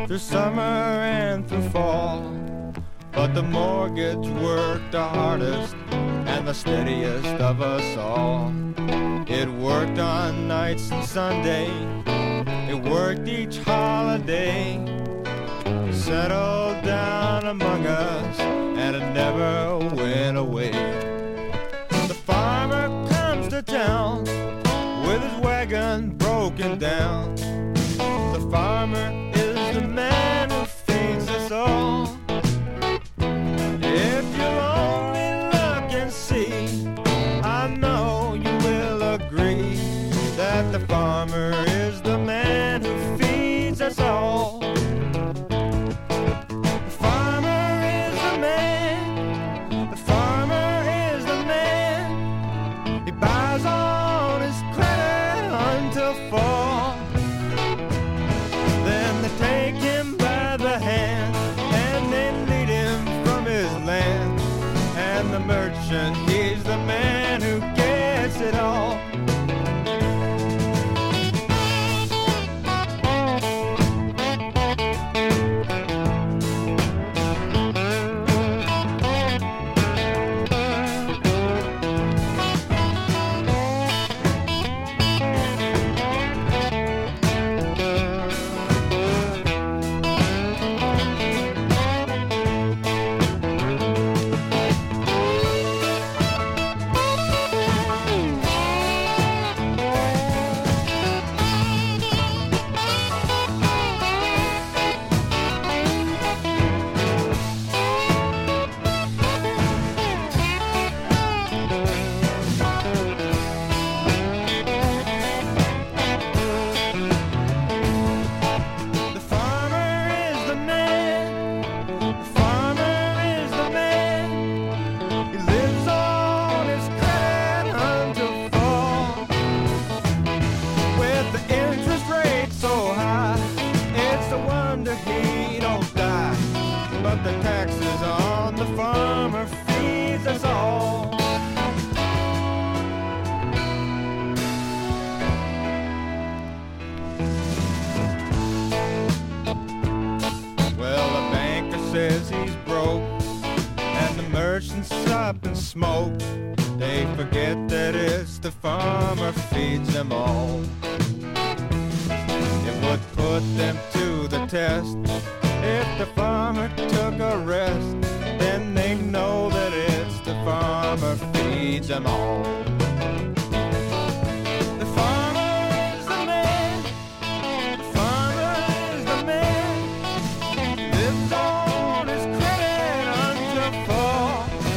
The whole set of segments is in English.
through summer and through fall. But the mortgage worked the hardest and the steadiest of us all. It worked on nights and Sunday, it worked each holiday. It settled down among us and it never went away. The farmer comes to town with his wagon broken down. The farmer is the man who feeds us all. If you'll only look and see, I know you will agree that the farmer is the man who feeds us all. The farmer is the man, the farmer is the man. He buys on his credit until fall. Then they take him by the hand and they lead him from his land. And the merchant, he's the man who gets it all. Smoke, they forget that it's the farmer feeds them all. It would put them to the test if the farmer took a rest. Then they know that it's the farmer feeds them all. The farmer is the man, the farmer is the man. Lives on his credit until fall.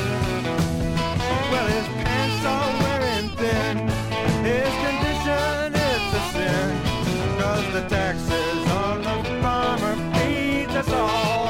Well, his pants are wearing thin, his condition is a sin, 'cause the taxes on the farmer feeds us all.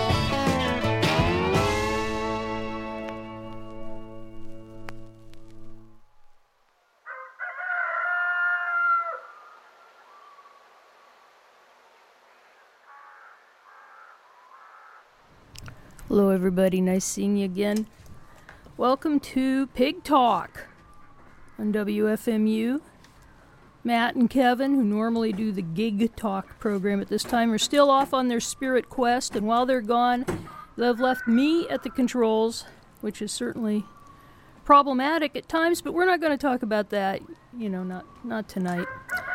Hello everybody, nice seeing you again. Welcome to Pig Talk on WFMU. Matt and Kevin, who normally do the Gig Talk program at this time, are still off on their spirit quest, and while they're gone, they've left me at the controls, which is certainly problematic at times, but we're not going to talk about that, not tonight.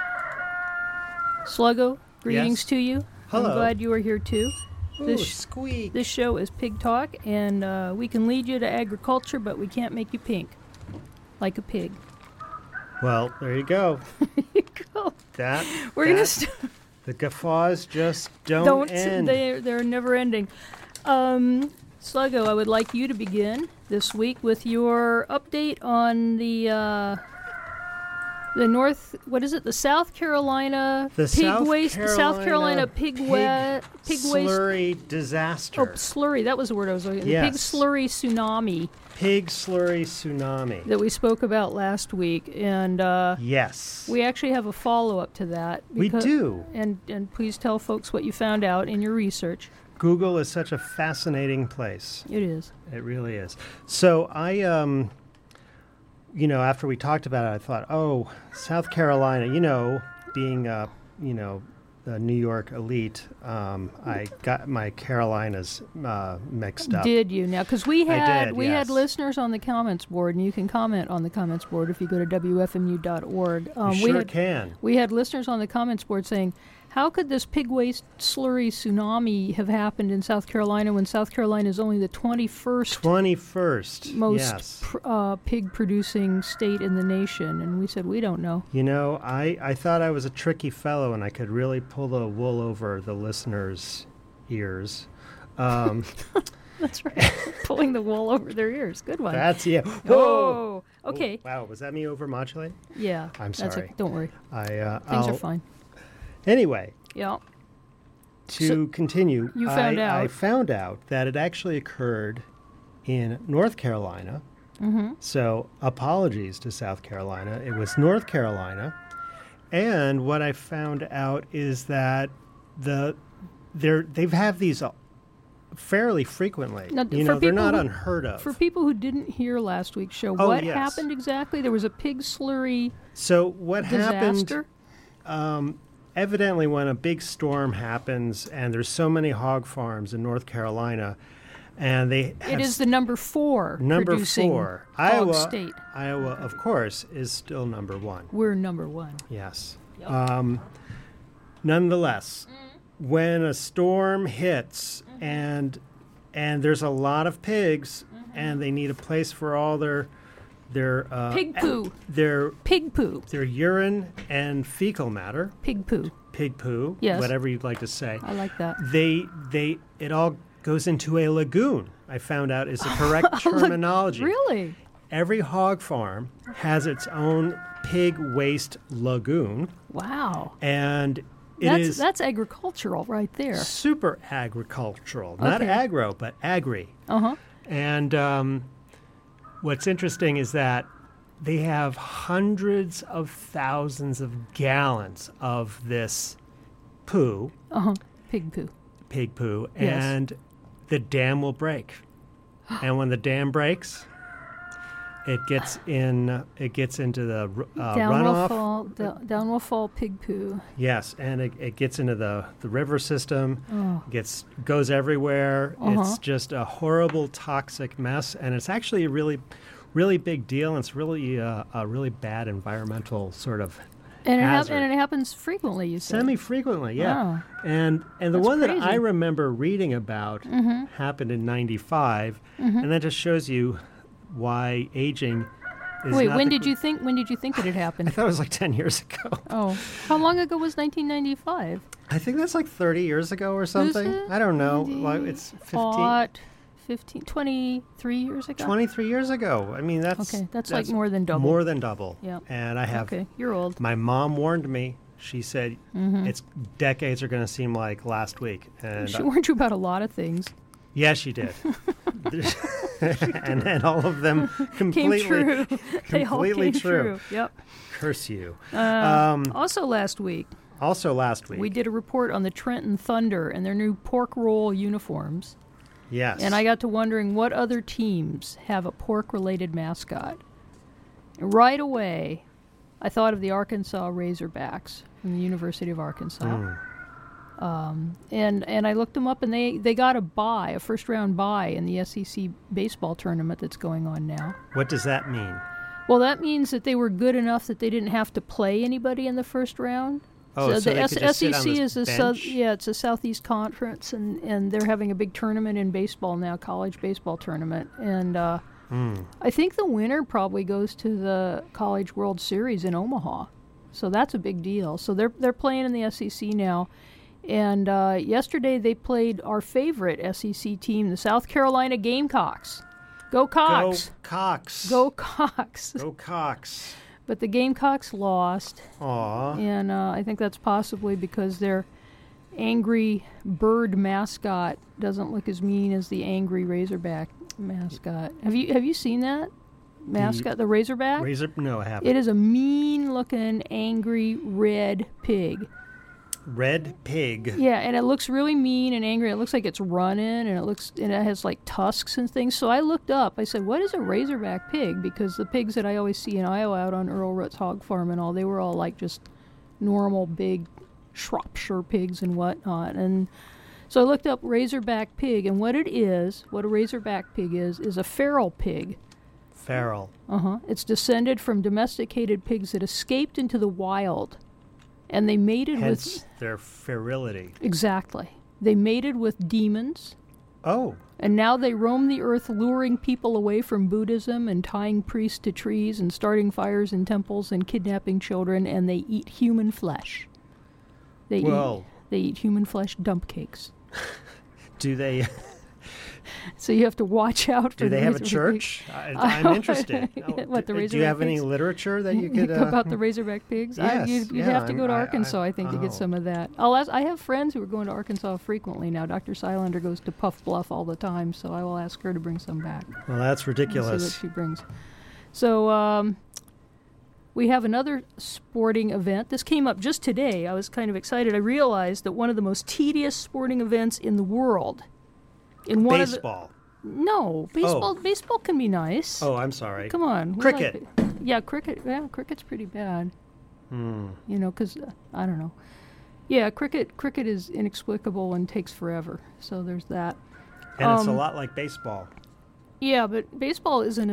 Sluggo, greetings to you. Hello. I'm glad you are here too. Ooh, squeak. This show is Pig Talk, and we can lead you to agriculture, but we can't make you pink, like a pig. Well, there you go. There you go. The guffaws just don't end. They're never ending. Sluggo, I would like you to begin this week with your update on the South Carolina pig waste slurry disaster. Oh, slurry, that was the word I was looking for. Yes. The pig slurry tsunami. Pig slurry tsunami. That we spoke about last week, and yes, we actually have a follow-up to that. We do. And please tell folks what you found out in your research. Google is such a fascinating place. It is. It really is. So I after we talked about it, I thought, South Carolina, being, New York Elite, I got my Carolinas mixed up. Did you now? Because we had yes. listeners on the comments board, and you can comment on the comments board if you go to wfmu.org. You can. We had listeners on the comments board saying, how could this pig waste slurry tsunami have happened in South Carolina when South Carolina is only the 21st most pig-producing state in the nation? And we said, we don't know. You know, I thought I was a tricky fellow and I could really pull the wool over the listeners' ears. That's right. Pulling the wool over their ears. Good one. That's, yeah. Whoa. Okay. Oh, wow, was that me over-modulate? Yeah. I'm sorry. Don't worry. Things are fine. Anyway. Yeah. To continue, you found out. I found out that it actually occurred in North Carolina. Mm-hmm. So apologies to South Carolina. It was North Carolina. And what I found out is that they've had these fairly frequently. Now, they're not unheard of. For people who didn't hear last week's show, what happened exactly? There was a pig slurry So what disaster? happened... Evidently, when a big storm happens, and there's so many hog farms in North Carolina, and they have it is the number 4 producing hog state. Iowa, of course, is still number 1. We're number 1. Yes. Yep. Nonetheless, when a storm hits and there's a lot of pigs, and they need a place for all their pig poo. Their urine and fecal matter. Pig poo. Yes. Whatever you'd like to say. I like that. It all goes into a lagoon. I found out is the correct terminology. Really? Every hog farm has its own pig waste lagoon. Wow. And that's agricultural right there. Super agricultural. Not agro, but agri. Uh-huh. And what's interesting is that they have hundreds of thousands of gallons of this poo. Pig poo. Yes. And the dam will break. And when the dam breaks, it gets into the runoff. Down will fall pig poo. Yes, and it gets into the river system. Goes everywhere. It's just a horrible, toxic mess, and it's actually a really, really big deal. And it's really a really bad environmental sort of hazard. And it happens frequently. You said semi-frequently, yeah. Oh. And the That's one crazy. that I remember reading about happened in '95, and that just shows you why aging is Wait, not when did you think it had happened? I thought it was like 10 years ago. Oh. How long ago was 1995? I think that's like 30 years ago or something. Is it? I don't know. Well, it's 23 years ago? 23 years ago. I mean, that's like more than double. More than double. Yeah. And I have... Okay, you're old. My mom warned me. She said, it's decades are going to seem like last week. And She warned you about a lot of things. Yeah, she did. and all of them completely came true. They all came true. Yep. Curse you. Also last week, we did a report on the Trenton Thunder and their new pork roll uniforms. Yes. And I got to wondering what other teams have a pork-related mascot. And right away, I thought of the Arkansas Razorbacks from the University of Arkansas. And I looked them up, and they got a first-round bye in the SEC baseball tournament that's going on now. What does that mean? Well, that means that they were good enough that they didn't have to play anybody in the first round. Oh, so the they could just sit on this bench? It's a Southeast Conference, and they're having a big tournament in baseball now, college baseball tournament. And I think the winner probably goes to the College World Series in Omaha. So that's a big deal. So they're playing in the SEC now. And yesterday they played our favorite SEC team, the South Carolina Gamecocks. Go Cox! Go Cox! Go Cox! Go Cox! But the Gamecocks lost. Aww. And I think that's possibly because their angry bird mascot doesn't look as mean as the angry Razorback mascot. Have you seen that mascot, the Razorback? No, I haven't. It is a mean-looking, angry red pig. Red pig. Yeah, and it looks really mean and angry. It looks like it's running, and it has like tusks and things. So I looked up. I said, "What is a Razorback pig?" Because the pigs that I always see in Iowa out on Earl Rutt's hog farm and all, they were all like just normal, big, Shropshire pigs and whatnot. And so I looked up Razorback pig, and what a Razorback pig is a feral pig. Feral. It's descended from domesticated pigs that escaped into the wild, and they mated Hence their ferility. Exactly. They mated with demons. Oh. And now they roam the earth, luring people away from Buddhism and tying priests to trees and starting fires in temples and kidnapping children, and they eat human flesh. They eat human flesh dump cakes. Do they? So you have to watch out for. Do they have a church? I'm interested. What, the Razorback Do you have pigs? any literature that you could about the Razorback pigs? Yes, You'd have to go to Arkansas, I think, to get some of that. I have friends who are going to Arkansas frequently now. Dr. Seilander goes to Puff Bluff all the time, so I will ask her to bring some back. Well, that's ridiculous. See what she brings. So we have another sporting event. This came up just today. I was kind of excited. I realized that one of the most tedious sporting events in the world. Baseball. No, baseball. Oh. Baseball can be nice. Oh, I'm sorry. Come on. Cricket. Cricket. Yeah, cricket's pretty bad. Hmm. You know, because I don't know. Yeah, cricket is inexplicable and takes forever. So there's that. And it's a lot like baseball. Yeah, but baseball isn't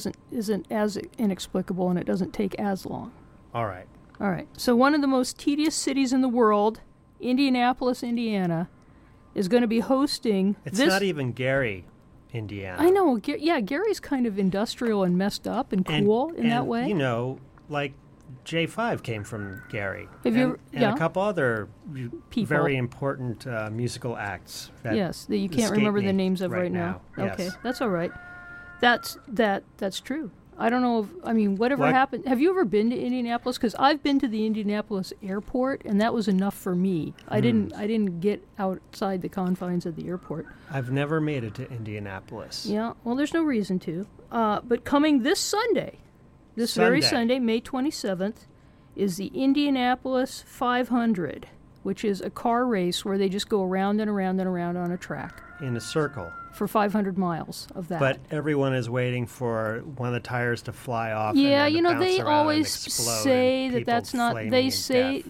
as inexplicable, and it doesn't take as long. All right. So one of the most tedious cities in the world, Indianapolis, Indiana, is going to be hosting. It's not even Gary, Indiana. I know. Gary's kind of industrial and messed up and cool in that way. You know, like J5 came from Gary. And a couple other people. Very important musical acts. That you can't remember the names of right now. Yes. Okay, that's all right. That's true. I don't know whatever happened. Have you ever been to Indianapolis? Because I've been to the Indianapolis airport, and that was enough for me. I didn't get outside the confines of the airport. I've never made it to Indianapolis. Yeah, well, there's no reason to. But coming this Sunday, very Sunday, May 27th, is the Indianapolis 500, which is a car race where they just go around and around and around on a track. In a circle. For 500 miles of that. But everyone is waiting for one of the tires to fly off. Yeah, and they always say that that's not. They say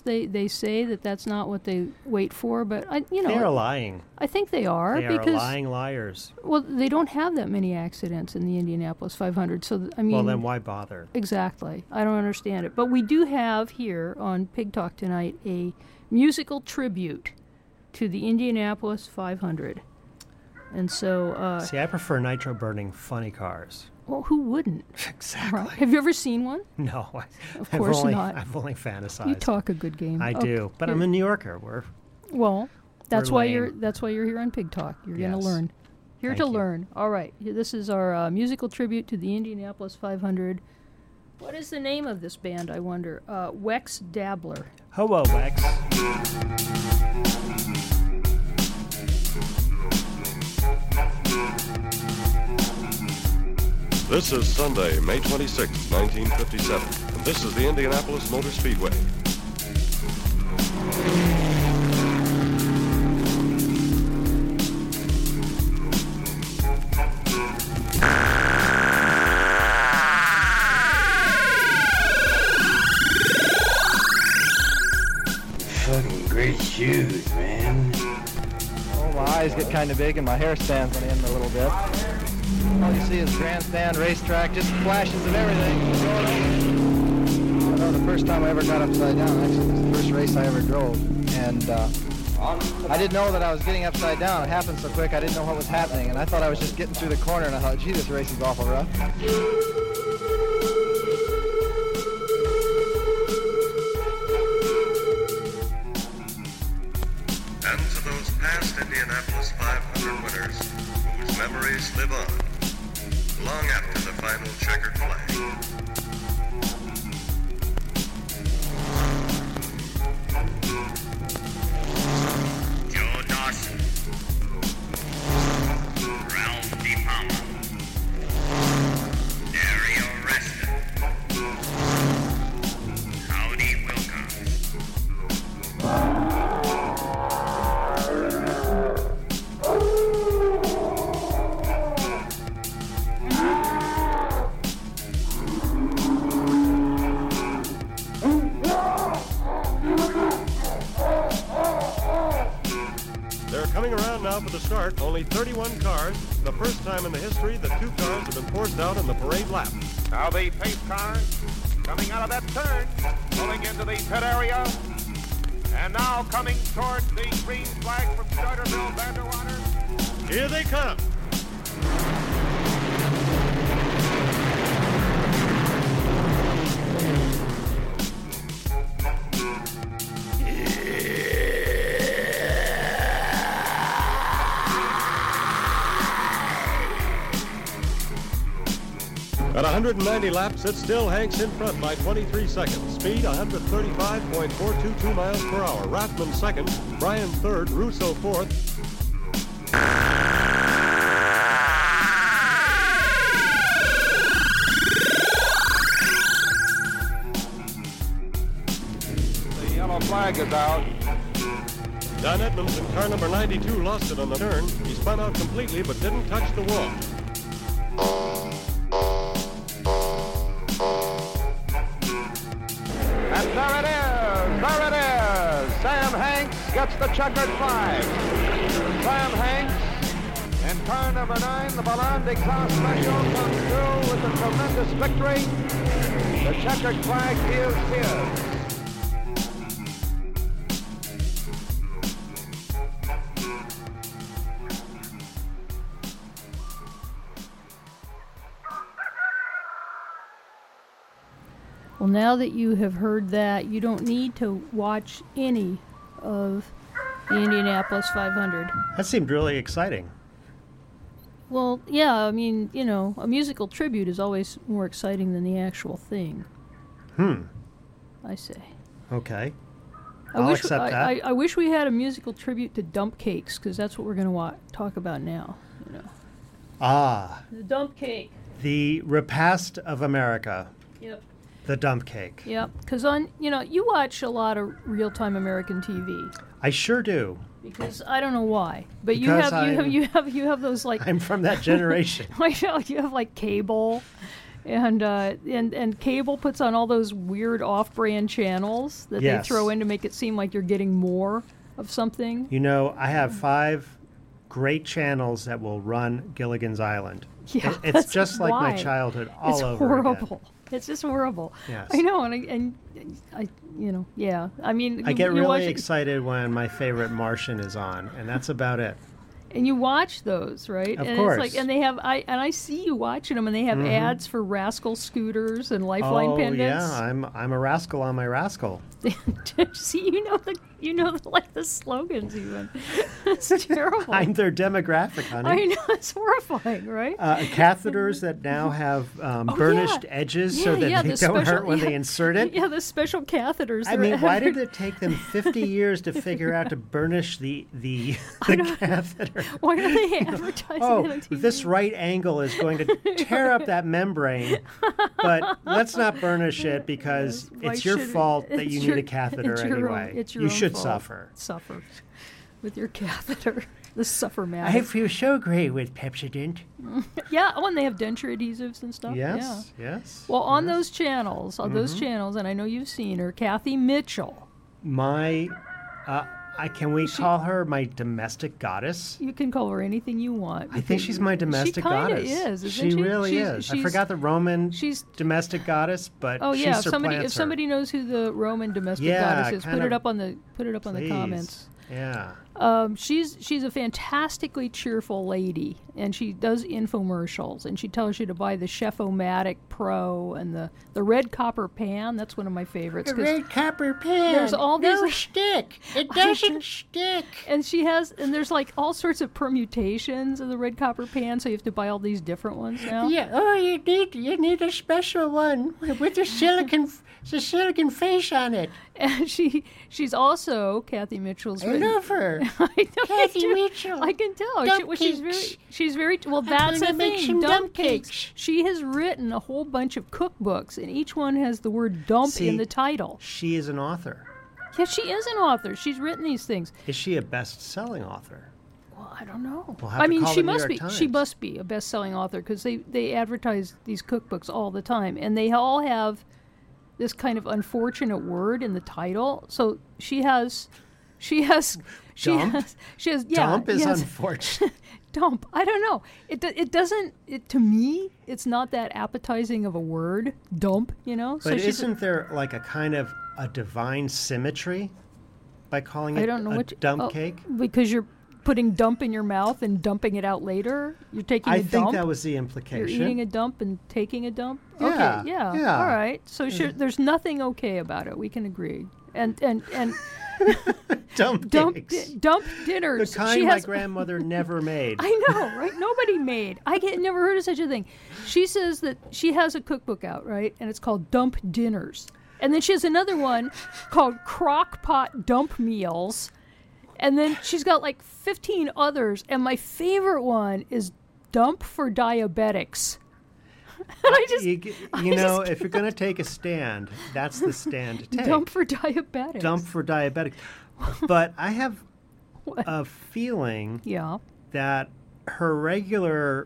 that that's not what they wait for. But they are lying. I think they are because are lying liars. Well, they don't have that many accidents in the Indianapolis 500. So well, then why bother? Exactly. I don't understand it. But we do have here on Pig Talk tonight a musical tribute to the Indianapolis 500. And so... See, I prefer nitro-burning funny cars. Well, who wouldn't? Exactly. Right. Have you ever seen one? No. Of course not. I've only fantasized. You talk a good game. I do, but I'm a New Yorker. That's why you're here on Pig Talk. You're going to learn. Here to learn. All right. This is our musical tribute to the Indianapolis 500. What is the name of this band, I wonder? Wex Dabbler. Hello, Wex. This is Sunday, May 26, 1957, and this is the Indianapolis Motor Speedway. Fucking great shoes, man. Oh, my eyes get kind of big and my hair stands on end a little bit. All you see is grandstand, racetrack, just flashes of everything. I know the first time I ever got upside down, actually, it was the first race I ever drove. And I didn't know that I was getting upside down. It happened so quick, I didn't know what was happening. And I thought I was just getting through the corner, and I thought, gee, this race is awful rough. And to those past Indianapolis 500 winners, whose memories live on long after the final checkered flag. Joe Dawson, Ralph DePalma, Dario Resta, Howdy Wilcox. Coming around now for the start, only 31 cars. The first time in the history that 2 cars have been forced out in the parade lap. Now the pace cars coming out of that turn, pulling into the pit area. And now coming towards the green flag from Charterville, Vanderwater. Here they come. At 190 laps, it's still Hanks in front by 23 seconds. Speed 135.422 miles per hour. Rathman second, Bryan third, Russo fourth. The yellow flag is out. Don Edmonds in car number 92 lost it on the turn. He spun out completely but didn't touch the wall. And there it is! There it is! Sam Hanks gets the checkered flag. Sam Hanks in car number 9, the Volante Class Special, comes through with a tremendous victory. The checkered flag is his. Well, now that you have heard that, you don't need to watch any of the Indianapolis 500. That seemed really exciting. Well, yeah, I mean, you know, a musical tribute is always more exciting than the actual thing. I say. Okay. I'll accept that. I wish we had a musical tribute to dump cakes, because that's what we're going to talk about now. You know. Ah. The dump cake. The repast of America. Yep. The dump cake. Yep. Because you watch a lot of real-time American TV. I sure do. Because I don't know why, but Because you have those like. I'm from that generation. I know you have like cable, and cable puts on all those weird off-brand channels that Yes. they throw in to make it seem like you're getting more of something. You know, I have 5 great channels that will run Gilligan's Island. Yeah, It's that's just like my why. childhood all It's over horrible. again. It's just horrible. Yes. I know, and I yeah. I mean, I get you watch really it- excited when my favorite Martian is on, and that's about it. And you watch those, right? Of and course. It's like, and they have I see you watching them, and they have ads for Rascal scooters and Lifeline Oh pendants. yeah, I'm a rascal on my rascal. See, you know the slogans even. It's terrible. I'm their demographic, honey. I know, it's horrifying, right? Catheters that now have burnished edges so that they don't hurt when they insert it. Yeah, the special catheters. I mean, why did it take them 50 years to figure out to burnish the catheter? Why are they advertising it on TV? This right angle is going to tear up that membrane, but let's not burnish it because Why it's your should it? fault that you It's need your- a catheter it's your own- anyway. it's your You own should fault. suffer. Suffer with your catheter. The suffer-matic. I feel so great with Pepsodent. Yeah, oh, and they have denture adhesives and stuff. Yes, Yeah. yes. Well, on those channels, and I know you've seen her, Kathy Mitchell. My, can we call her my domestic goddess? You can call her anything you want. I think she's my domestic goddess. She kind of is, isn't she? she? Really is. I forgot the Roman domestic goddess, but oh she yeah, surplants if somebody knows who the Roman domestic Yeah, goddess is, kind put it of- up on the comments. Yeah. She's a fantastically cheerful lady, and she does infomercials, and she tells you to buy the Chef-O-Matic Pro and the red copper pan. That's one of my favorites. The 'cause red copper pan. There's all these No stick. It doesn't stick. And there's like all sorts of permutations of the red copper pan, so you have to buy all these different ones now. Yeah. Oh, you need a special one with the silicon face on it. And she's also Kathy Mitchell's. I love her. I know Kathy you do. Mitchell. I can tell. Dump She's very well. I'm That's gonna the make thing. some Dump dump cakes. cakes. She has written a whole bunch of cookbooks, and each one has the word "dump" See, in the title. She is an author. Yeah, she is an author. She's written these things. Is she a best-selling author? Well, I don't know. We'll have I to mean, call she the New must York be. Times. She must be a best-selling author because they advertise these cookbooks all the time, and they all have this kind of unfortunate word in the title. So she has Dump? She has. Yeah. Dump is yes. unfortunate. Dump. I don't know. It doesn't. To me, it's not that appetizing of a word. Dump. You know. But isn't there like a kind of a divine symmetry by calling it a dump cake? Because you're putting dump in your mouth and dumping it out later. You're taking a dump. I think that was the implication. You're eating a dump and taking a dump. Yeah, okay. Yeah. All right. So there's nothing okay about it. We can agree. And dump dinners. The kind my grandmother never made. I know, right? Nobody made. I never heard of such a thing. She says that she has a cookbook out, right? And it's called Dump Dinners. And then she has another one called Crock Pot Dump Meals. And then she's got like 15 others. And my favorite one is Dump for Diabetics. And if you're going to take a stand, that's the stand to take. Dump for diabetics. Dump for diabetics. But I have a feeling that her regular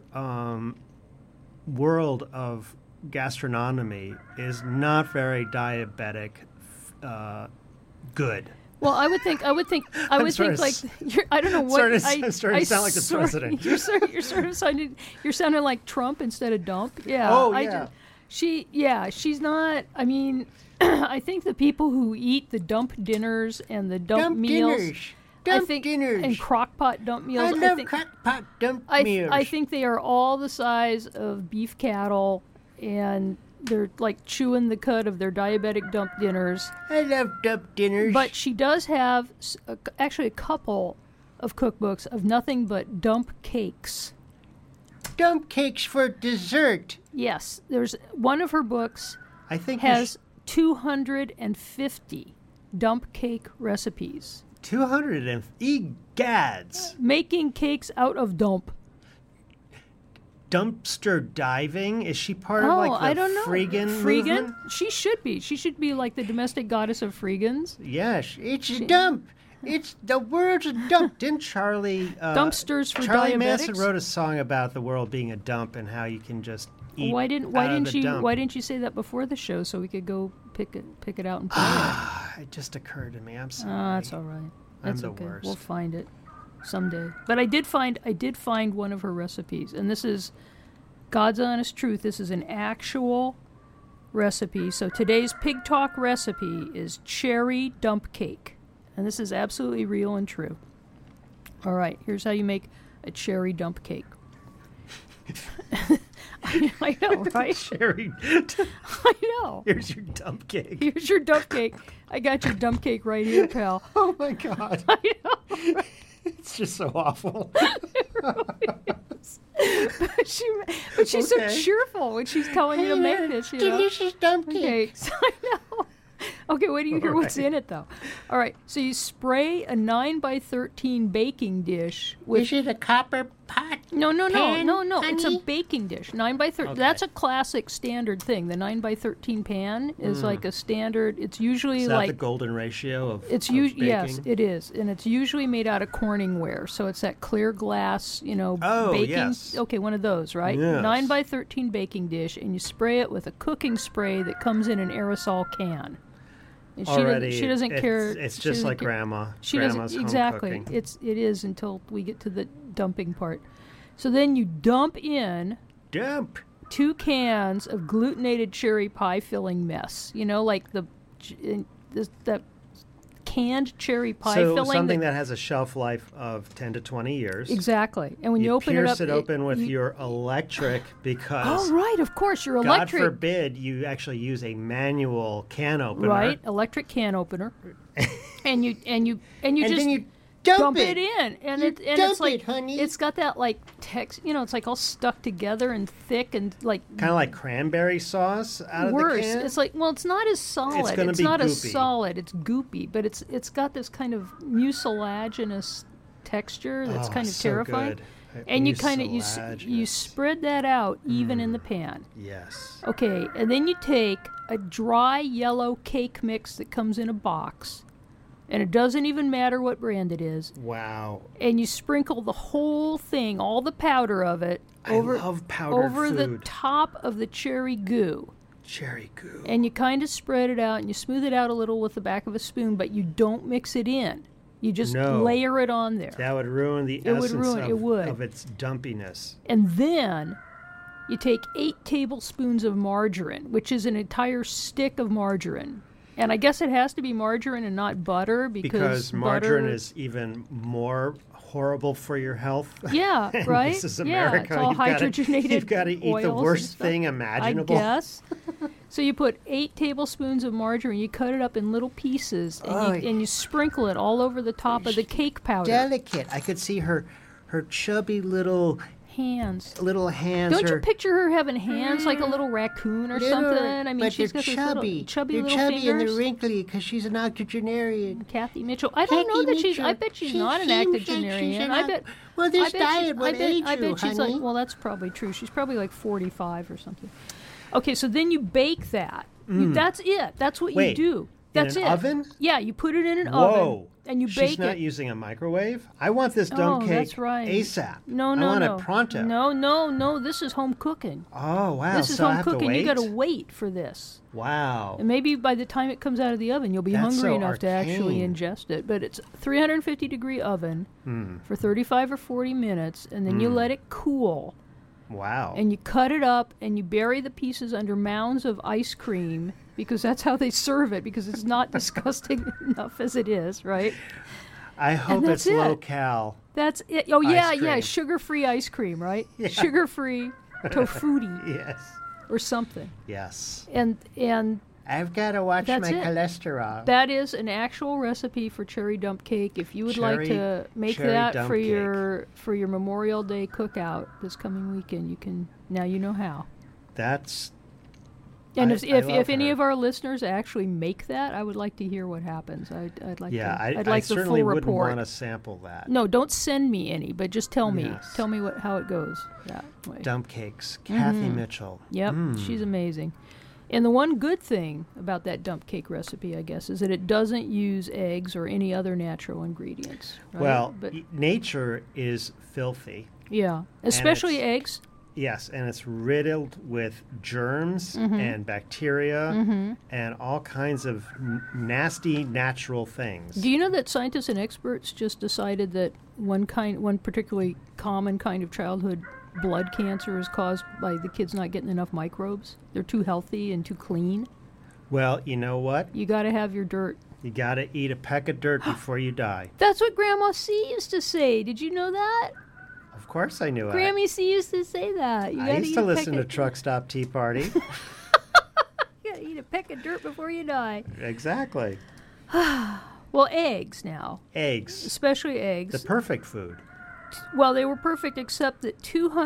world of gastronomy is not very diabetic good. Well, I would think like I don't know what I'm starting to sound like the president. You're sounding like Trump instead of Dump. Yeah. Oh yeah. She's not. I mean, I think the people who eat the Dump dinners and the dump meals, dinners and crockpot dump meals. I love crockpot dump meals. I think they are all the size of beef cattle, and they're like chewing the cud of their diabetic dump dinners. I love dump dinners. But she does have actually a couple of cookbooks of nothing but dump cakes. Dump cakes for dessert. Yes. There's one of her books I think has 250 dump cake recipes. 200 egads. Making cakes out of dump. Dumpster diving? Is she part of like the I don't know. Freegan movement? She should be. She should be like the domestic goddess of Freegans. Yes, it's a dump. It's the world's a dump. Didn't Charlie dumpsters for Charlie diabetics? Manson wrote a song about the world being a dump and how you can just eat Why didn't you say that before the show so we could go pick it out and play it? It just occurred to me. I'm sorry. That's all right. That's I'm the okay. worst. We'll find it someday. But I did find one of her recipes, and this is God's honest truth. This is an actual recipe. So today's Pig Talk recipe is cherry dump cake. And this is absolutely real and true. All right, here's how you make a cherry dump cake. I know, right? Cherry. I know. Here's your dump cake. Here's your dump cake. I got your dump cake right here, pal. Oh, my God. I know, right? It's just so awful. It really is. But she's so cheerful when she's telling you to make this. Delicious dump cake. Okay, so I know. Okay, wait till you hear what's in it, though. All right, so you spray a 9x13 baking dish with... Is it a copper pot? No. Honey? It's a baking dish. 9x13. Okay. That's a classic standard thing. The 9x13 pan is like a standard. It's usually is that like the golden ratio of baking? Yes, it is, and it's usually made out of Corningware. So it's that clear glass, baking. Yes. Okay, one of those, right? Yes. 9x13 baking dish, and you spray it with a cooking spray that comes in an aerosol can. And she doesn't care. It's just like Grandma. She Grandma's doesn't home exactly. cooking. It is until we get to the dumping part. So then you dump in 2 cans of glutenated cherry pie filling mess. Like that canned cherry pie filling. So something that has a shelf life of 10 to 20 years. Exactly. And when you open it up... pierce it open with your electric because... Oh, right, of course, your electric... God forbid you actually use a manual can opener. Right, electric can opener. and you and just... then you dump it in, and it's like, honey. it's got that like text, it's like all stuck together and thick and like kind of like cranberry sauce out worse. of the can. It's like, well, it's not as solid. It's not goopy. as solid. It's goopy, but it's got this kind of mucilaginous texture that's kind of so terrifying. Good. And you kind of you spread that out even in the pan. Yes. Okay, and then you take a dry yellow cake mix that comes in a box. And it doesn't even matter what brand it is. Wow. And you sprinkle the whole thing, all the powder of it, over the top of the cherry goo. Cherry goo. And you kind of spread it out, and you smooth it out a little with the back of a spoon, but you don't mix it in. You just No. layer it on there. That would ruin the It would essence ruin- of, it would. of its dumpiness. And then you take 8 tablespoons of margarine, which is an entire stick of margarine. And I guess it has to be margarine and not butter Because margarine butter, is even more horrible for your health. Yeah, And right? This is Yeah, America. it's all You've hydrogenated You've got to eat the oils and worst stuff. thing imaginable. I guess. So you put 8 tablespoons of margarine, you cut it up in little pieces, and you sprinkle it all over the top of the cake powder. Delicate. I could see her chubby little Hands. hands. Don't you picture her having hands like a little raccoon or something? I mean, but she's they're got those chubby. little chubby they're little chubby fingers. and they're wrinkly because she's an octogenarian. Kathy Mitchell. I don't know Kathy that she's. I Mitchell. bet she's She not an seems like octogenarian. she's an I bet. Well, this I bet diet she's, would I bet, age I bet you, she's honey. like. Well, that's probably true. She's probably like 45 or something. Okay, so then you bake that. That's it. That's what Wait, you do. That's in it. an oven? Yeah, you put it in an Whoa. oven and you bake She's not it. using a microwave? I want this dump Oh, cake that's right. ASAP. No, I no, want no. it pronto. No. This is home cooking. Oh, wow. This is so I home have cooking. To wait? You got to wait for this. Wow. And maybe by the time it comes out of the oven, you'll be That's hungry so enough to actually arcane. ingest it. But it's 350-degree oven for 35 or 40 minutes, and then you let it cool. Wow. And you cut it up, and you bury the pieces under mounds of ice cream, because that's how they serve it, because it's not disgusting enough as it is, right? I hope that's it's it. low-cal. That's it. Oh, yeah, Ice yeah, cream. sugar-free ice cream, right? Yeah. Sugar-free tofuti Yes. or something. Yes. And I've got to watch That's my it. cholesterol. that is an actual recipe for cherry dump cake. If you would like to make cherry that dump for cake. your Memorial Day cookout this coming weekend, you can. Now you know how. That's... And I if love any her. of our listeners actually make that, I would like to hear what happens. I'd like Yeah, to. I I'd like the certainly full wouldn't report. want to sample that. No, don't send me any, but just tell me. Yes. Tell me how it goes that way. Dump cakes. Kathy Mitchell. Yep, she's amazing. And the one good thing about that dump cake recipe, I guess, is that it doesn't use eggs or any other natural ingredients. Right? Well, but nature is filthy. yeah, especially it's- eggs. Yes, and it's riddled with germs Mm-hmm. and bacteria and all kinds of nasty natural things. Do you know that scientists and experts just decided that one particularly common kind of childhood blood cancer is caused by the kids not getting enough microbes? They're too healthy and too clean. Well, you know what? You got to have your dirt. You got to eat a peck of dirt before you die. That's what Grandma C used to say. Did you know that? Of course I knew it. Grammy C used to say that. You I gotta used eat to a listen peck to of- Truck Stop Tea Party. You gotta eat a peck of dirt before you die. Exactly. Well, eggs now, Eggs. especially eggs. The perfect food. Well, they were perfect except that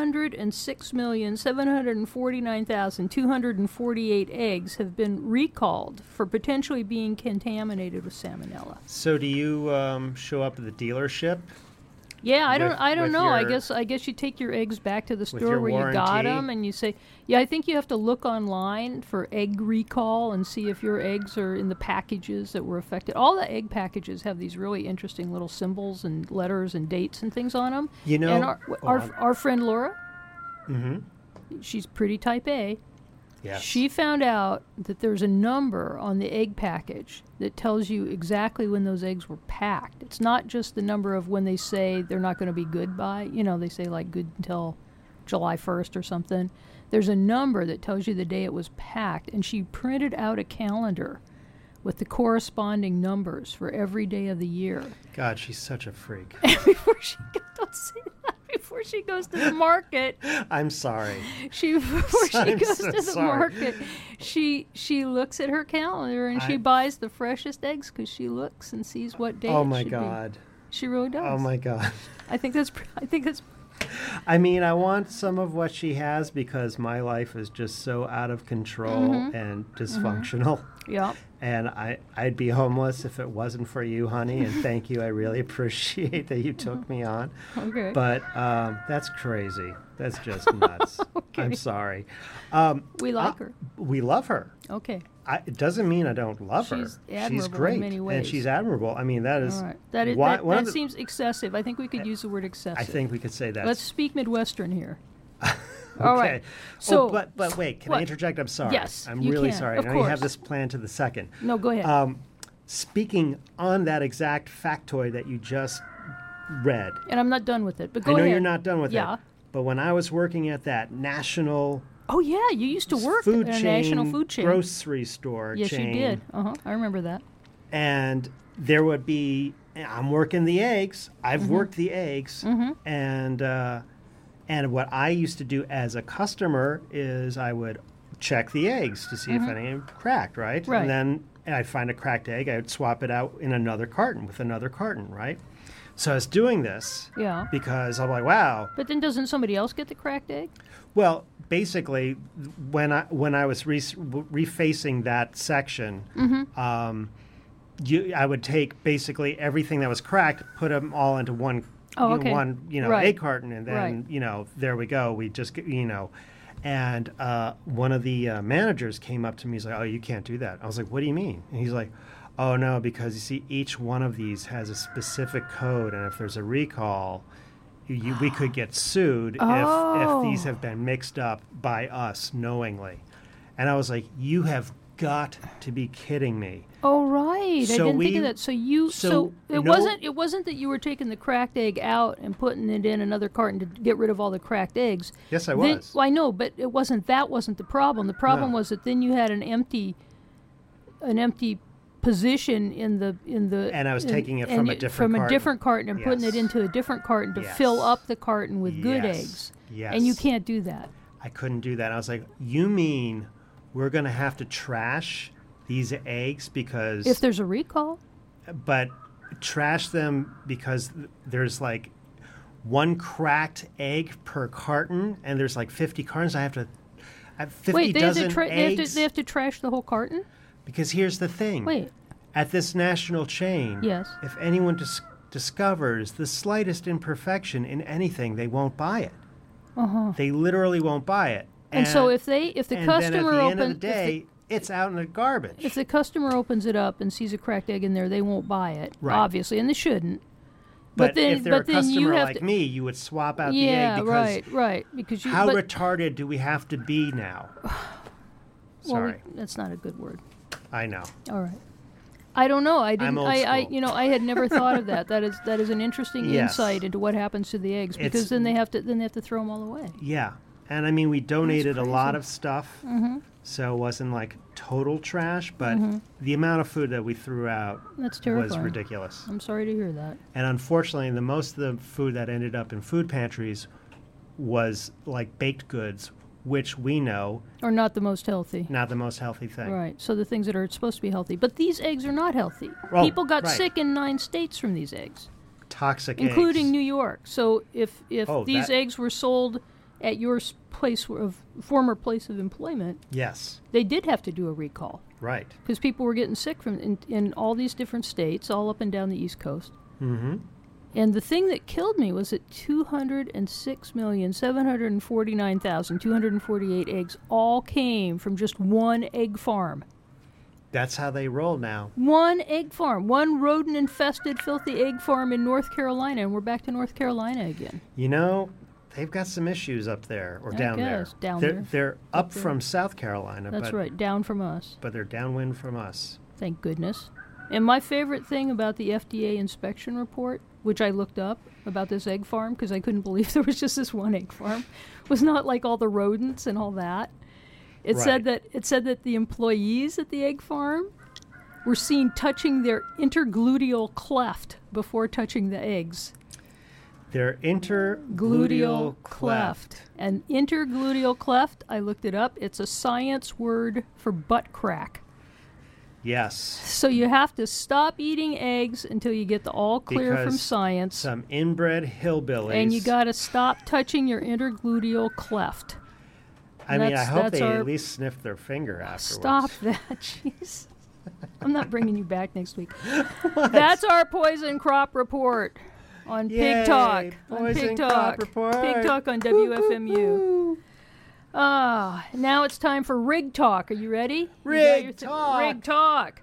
206,749,248 eggs have been recalled for potentially being contaminated with salmonella. So do you show up at the dealership? Yeah, I With- don't with know. your- I guess you take your eggs back to the your store where you got warranty? them, and you say, yeah, I think you have to look online for egg recall and see if your eggs are in the packages that were affected. All the egg packages have these really interesting little symbols and letters and dates and things on them. You know- and oh, our friend Laura, Mm-hmm. she's pretty type A. Yes. She found out that there's a number on the egg package that tells you exactly when those eggs were packed. It's not just the number of when they say they're not going to be good by, they say like good until July 1st or something. There's a number that tells you the day it was packed, and she printed out a calendar with the corresponding numbers for every day of the year. God, she's such a freak. Before she don't say that. Before she goes to the market, I'm sorry. before she I'm goes so to the sorry. market, she looks at her calendar and she I- buys the freshest eggs because she looks and sees what day. Oh it my should be. God. She really does. Oh my God. I think that's. I mean, I want some of what she has because my life is just so out of control and dysfunctional. Yeah. And I'd be homeless if it wasn't for you, honey. And thank you. I really appreciate that you took me on. Okay. But that's crazy. That's just nuts. Okay. I'm sorry. We like her. We love her. Okay. It doesn't mean I don't love her. She's admirable She's in great. many And ways. she's admirable. I mean, that is. All right. That is one that of the- seems excessive. I think we could use the word excessive. I think we could say that. Let's speak Midwestern here. Okay. All right. So, but wait, can what? I interject? I'm sorry. Yes, I'm you really can, sorry. of I know you have course. this planned to the second. No, go ahead. speaking on that exact factoid that you just read. And I'm not done with it, but go I know ahead. you're not done with Yeah. it. But when I was working at that national Oh, yeah, you used to work food at a chain, national food chain. grocery store Yes, chain. you did. I remember that. And there would be, I'm working the eggs. I've worked the eggs. And what I used to do as a customer is I would check the eggs to see if any cracked, right? Right. And then I'd find a cracked egg. I would swap it out in another carton with another carton, right? So I was doing this Yeah. because I'm like, wow. But then doesn't somebody else get the cracked egg? Well, basically, when I was refacing that section, I would take basically everything that was cracked, put them all into one, okay. Right. egg carton, and then Right. there we go. We just and one of the managers came up to me. He's like, "Oh, you can't do that." I was like, "What do you mean?" And he's like, "Oh no, because you see, each one of these has a specific code, and if there's a recall." We could get sued if these have been mixed up by us knowingly. And I was like, you have got to be kidding me. Oh, right. So I didn't think we- of that. So it wasn't that you were taking the cracked egg out and putting it in another carton to get rid of all the cracked eggs. Yes, I was. Well, I know, but that wasn't the problem. The problem No. was that then you had an empty position in the And I was taking it from a different carton. different carton and putting it Yes. into a different carton to Yes. fill up the carton with good Yes. eggs. Yes. And you can't do that. I couldn't do that. I was like, you mean we're going to have to trash these eggs because... If there's a recall. But trash them because there's like one cracked egg per carton, and there's like 50 cartons. I have to... 50 Wait, dozen eggs. they have to trash the whole carton? Because here's the thing. Wait. At this national chain, Yes. if anyone discovers the slightest imperfection in anything, they won't buy it. They literally won't buy it. And so if the and customer then at the end of the opens day, it's out in the garbage. if the customer opens it up and sees a cracked egg in there, they won't buy it, Right. obviously, and they shouldn't. but then, if they're a but then you customer have like to, me, you would swap out the yeah, egg because right, because you. how but, retarded do we have to be now? Sorry, that's not a good word. I know. All right. I don't know. I didn't. old I school. I had never thought of that. That is an interesting Yes. insight into what happens to the eggs because It's- then they have to throw them all away. Yeah, and I mean we donated a lot crazy. of stuff, so it wasn't like total trash, but the amount of food that we threw out That's was terrifying. ridiculous. I'm sorry to hear that. And unfortunately, the most of the food that ended up in food pantries was like baked goods, which we know Or not the most healthy. not the most healthy thing. Right. So the things that are supposed to be healthy, but these eggs are not healthy. Oh, People got right. sick in 9 states from these eggs, Toxic including eggs. New York. So if Oh, these that- eggs were sold at your former place of employment, Yes, they did have to do a recall right. because people were getting sick from in all these different states, all up and down the East Coast. Mm-hmm. And the thing that killed me was that 206,749,248 eggs all came from just one egg farm. That's how they roll now. One egg farm, one rodent-infested, filthy egg farm in North Carolina, and we're back to North Carolina again. You know, they've got some issues up there or I down guess, there. down they're, there. They're up there. from South Carolina, That's but right, down from us, but they're downwind from us. thank goodness. And my favorite thing about the FDA inspection report, which I looked up about this egg farm because I couldn't believe there was just this one egg farm, was not like all the rodents and all that. It said that the employees at the egg farm were seen touching their intergluteal cleft before touching the eggs. Their intergluteal cleft. And intergluteal cleft, I looked it up, it's a science word for butt crack. Yes. So you have to stop eating eggs until you get the all clear from Because science. Some inbred hillbillies. And you got to stop touching your intergluteal cleft. I mean, I hope that's they our- at least sniff their finger afterwards. Stop that, jeez. I'm not bringing you back next week. That's our poison crop report on Yay, Pig Talk. On poison Pig crop Talk. report. Pig Talk on WFMU. Now it's time for Rig Talk. Are you ready? Rig You got your Talk. Rig Talk.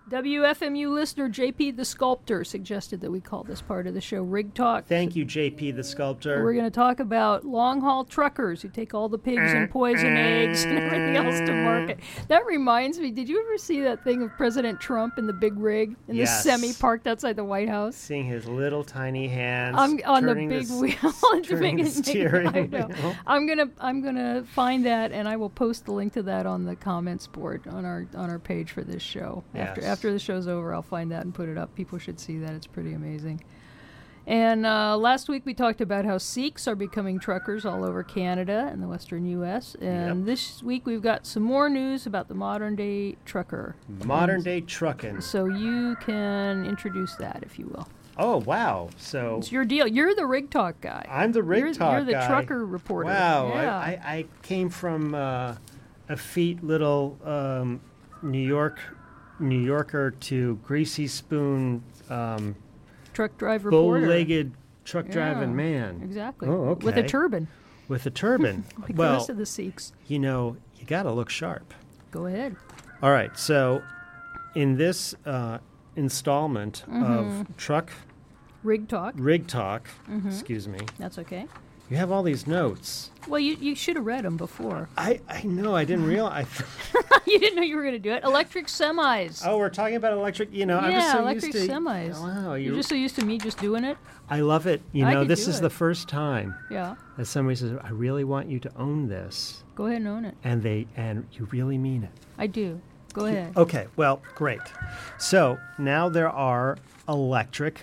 WFMU listener JP the Sculptor suggested that we call this part of the show Rig Talk. Thank you, JP the Sculptor. We're going to talk about long-haul truckers who take all the pigs and poison eggs and everything else to market. That reminds me, did you ever see that thing of President Trump in the big rig in the semi parked outside the White House? Seeing his little tiny hands on the big wheel. turning the steering wheel. I'm gonna find that, and I will post the link to that on the comments board on our page for this show. Yes. After the show's over, I'll find that and put it up. People should see that. It's pretty amazing. And last week we talked about how Sikhs are becoming truckers all over Canada and the western U.S. And this week we've got some more news about the modern-day trucker. Modern-day trucking. So you can introduce that, if you will. Oh, wow. So it's your deal. You're the Rig Talk guy. I'm the Rig Talk guy. You're the trucker reporter. Wow. Yeah. I came from effete little New Yorker to greasy spoon truck drive reporter. Bow-legged truck driving man. Exactly. Oh, okay. With a turban. With a turban. Like the rest of the Sikhs. You know, you got to look sharp. Go ahead. All right. So in this installment of Rig Talk. Excuse me. That's okay. You have all these notes. Well, you should have read them before. I know. I didn't realize. You didn't know you were going to do it. Electric semis. Oh, we're talking about electric. You know, yeah, I'm just so electric used to semis. Wow, you're just so used to me just doing it. I love it. You know, this is it. the first time that somebody says, "I really want you to own this." Go ahead and own it. And you really mean it. I do. Go ahead. Okay. Well, great. So now there are electric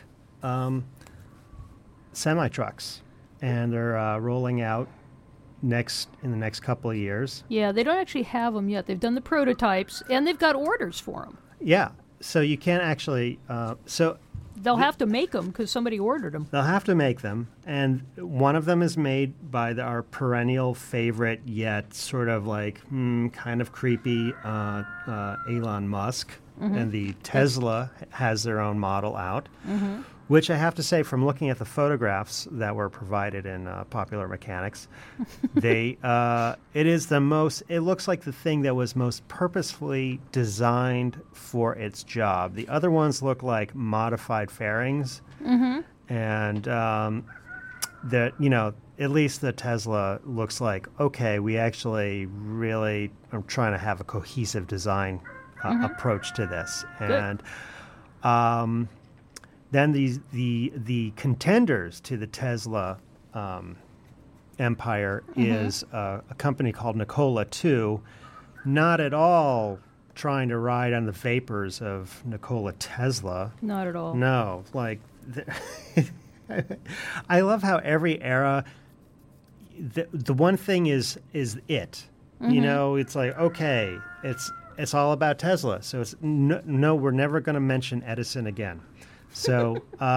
semi trucks. And they're rolling out in the next couple of years. Yeah, they don't actually have them yet. They've done the prototypes, and they've got orders for them. Yeah, so you can't actually. They'll have to make them because somebody ordered them. They'll have to make them, and one of them is made by our perennial favorite, yet sort of like kind of creepy Elon Musk. And the Tesla has their own model out. Which I have to say, from looking at the photographs that were provided in Popular Mechanics, it looks like the thing that was most purposefully designed for its job. The other ones look like modified fairings, and at least the Tesla looks like, okay, we actually really are trying to have a cohesive design approach to this. And then the contenders to the Tesla empire is a company called Nikola 2, not at all trying to ride on the vapors of Nikola Tesla. Not at all. No, like I love how every era. The one thing is it. You know, it's like, okay, it's all about Tesla. So it's no, we're never going to mention Edison again. So,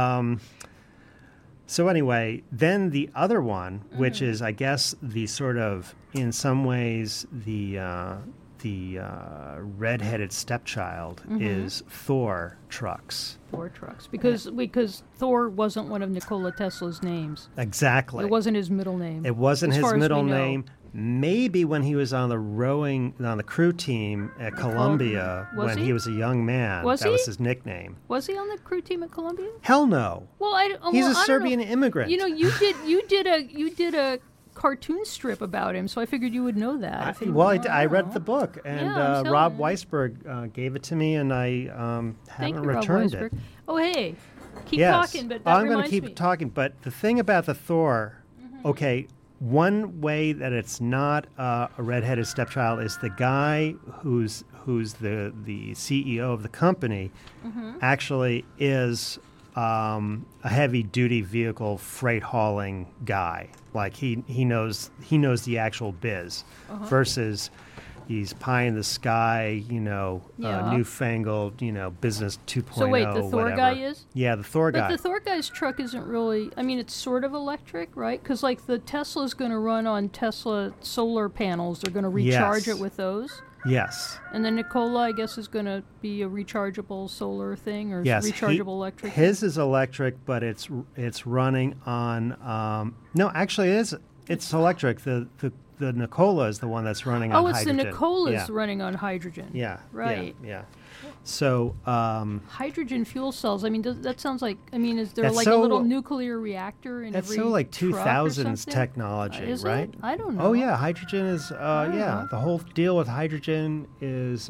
so anyway, then the other one, which is, I guess, the sort of, in some ways, the red-headed stepchild is Thor trucks. Thor trucks, because Thor wasn't one of Nikola Tesla's names. Exactly. It wasn't his middle name. It wasn't his middle name. Maybe when he was on the crew team at Columbia when he was a young man, was his nickname. Was he on the crew team at Columbia? Hell no. Well, he's a Serbian immigrant. You know, you did a cartoon strip about him, so I figured you would know that. I read the book, and Rob Weisberg gave it to me, and I haven't returned it. Oh, hey, keep talking. But I'm going to keep talking. But the thing about the Thor, okay. One way that it's not a redheaded stepchild is the guy who's the CEO of the company actually is a heavy duty vehicle freight hauling guy. Like he knows the actual biz versus he's pie in the sky, newfangled, business 2.0. So wait, the Thor guy is? Yeah, the Thor guy. But the Thor guy's truck isn't really, it's sort of electric, right? Because like the Tesla's going to run on Tesla solar panels. They're going to recharge it with those. Yes. And then Nikola, I guess, is going to be a rechargeable solar thing or rechargeable electric. His is electric, but it's running on. No, actually, it's electric. The the Nikola is the one that's running on hydrogen. Oh, it's the Nikola's Yeah. running on hydrogen. Yeah. Right. Yeah. So Hydrogen fuel cells. I mean, that sounds like. I mean, is there That's like a so- little nuclear reactor in that's every so like truck or 2000s something? technology, Is it? right? I don't know. Oh yeah, hydrogen is don't know. The whole deal with hydrogen is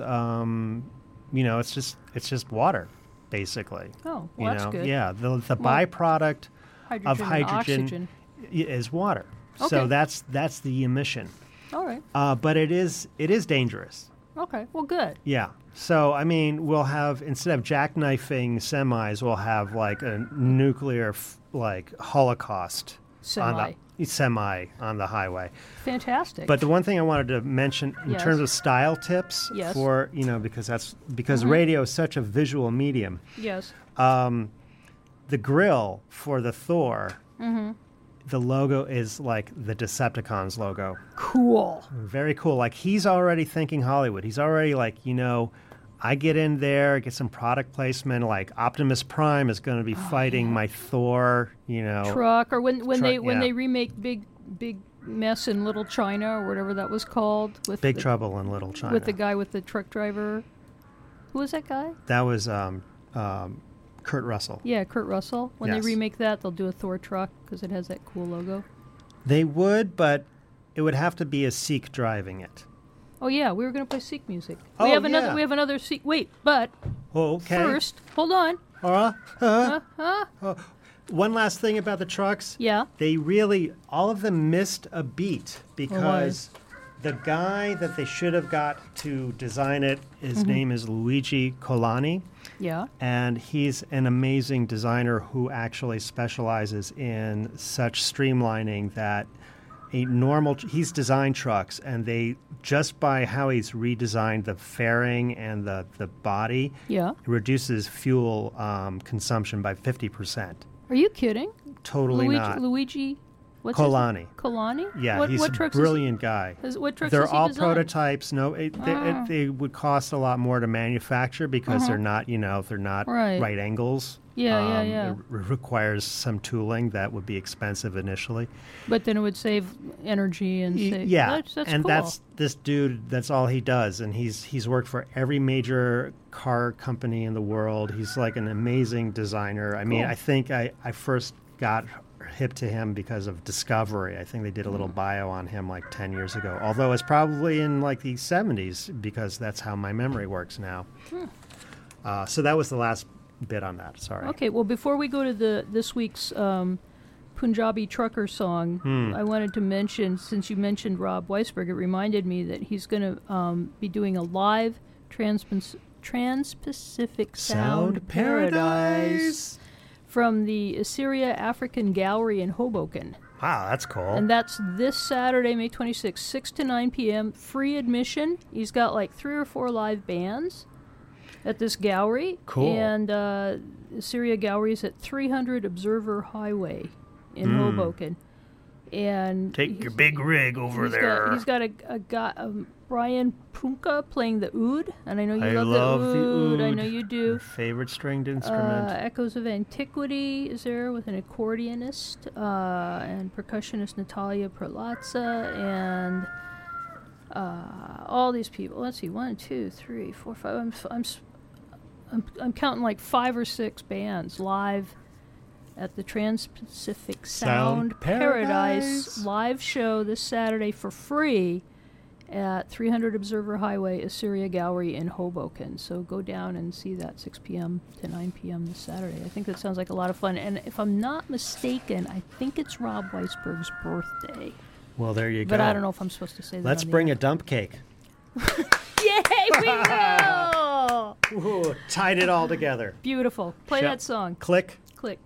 it's just water, basically. Oh, well, that's good. Yeah, the Well, byproduct of and hydrogen oxygen. is water. Okay. So that's the emission. All right. But it is dangerous. Okay. Well, good. Yeah. So I mean, we'll have, instead of jackknifing semis, we'll have like a nuclear holocaust Semi. on the highway. Fantastic. But the one thing I wanted to mention in Yes. terms of style tips Yes. for, because radio is such a visual medium. yes. The grill for the Thor, Mm-hmm. the logo is like the Decepticons logo. Cool. Very cool. Like, he's already thinking Hollywood. He's already like, I get in there, get some product placement. Like, Optimus Prime is going to be fighting my Thor, Truck, or when Truck, they remake Big Mess in Little China or whatever that was called with Big the, Trouble in Little China. with the guy with the truck driver. Who was that guy? That was Kurt Russell. Yeah, Kurt Russell. When Yes. they remake that, they'll do a Thor truck because it has that cool logo. They would, but it would have to be a Sikh driving it. Oh yeah, we were going to play Sikh music. Oh, We have yeah. another Sikh. Wait, but Okay. first, hold on. One last thing about the trucks. Yeah. They really, all of them missed a beat because the guy that they should have got to design it, his name is Luigi Colani. Yeah. And he's an amazing designer who actually specializes in such streamlining that he's designed trucks, and they, just by how he's redesigned the fairing and the body, Yeah. it reduces fuel consumption by 50%. Are you kidding? Totally not. Luigi, what's Colani. his name? Colani? Yeah, he's what a trucks brilliant guy. What trucks They're has he all designed? prototypes. No, they would cost a lot more to manufacture because they're not, they're not Right. right angles. Yeah. It requires some tooling that would be expensive initially. But then it would save energy and save. Yeah, That's and cool. that's this dude. That's all he does, and he's worked for every major car company in the world. He's like an amazing designer. I mean, Cool. I think I first got hip to him because of Discovery. I think they did a little bio on him like 10 years ago, although it's probably in like the 70s because that's how my memory works now. So that was the last bit on that. Sorry. Okay, well, before we go to this week's Punjabi trucker song, I wanted to mention, since you mentioned Rob Weisberg, it reminded me that he's going to be doing a live Trans-Pacific Sound Paradise from the Assyria African Gallery in Hoboken. Wow, that's cool. And that's this Saturday, May 26th, 6 to 9 p.m., free admission. He's got like 3 or 4 live bands at this gallery. Cool. And Assyria Gallery is at 300 Observer Highway in Hoboken. And Take your big rig over there. he's got a guy, Brian Punka, playing the oud, and I know you I love love the the oud. I oud. know you do. Your favorite stringed instrument. Echoes of Antiquity is there with an accordionist and percussionist Natalia Perlatza and all these people. Let's see, 1, 2, 3, 4, 5. I'm counting like 5 or 6 bands live at the Trans-Pacific Sound Paradise live show this Saturday for free at 300 Observer Highway, Assyria Gallery in Hoboken. So go down and see that 6 p.m. to 9 p.m. this Saturday. I think that sounds like a lot of fun. And if I'm not mistaken, I think it's Rob Weisberg's birthday. Well, there you go. But I don't know if I'm supposed to say that. Let's on the bring air. a dump cake. Yay, we will! Ooh, tied it all together. Beautiful. Play Shut- that song. Click. Click.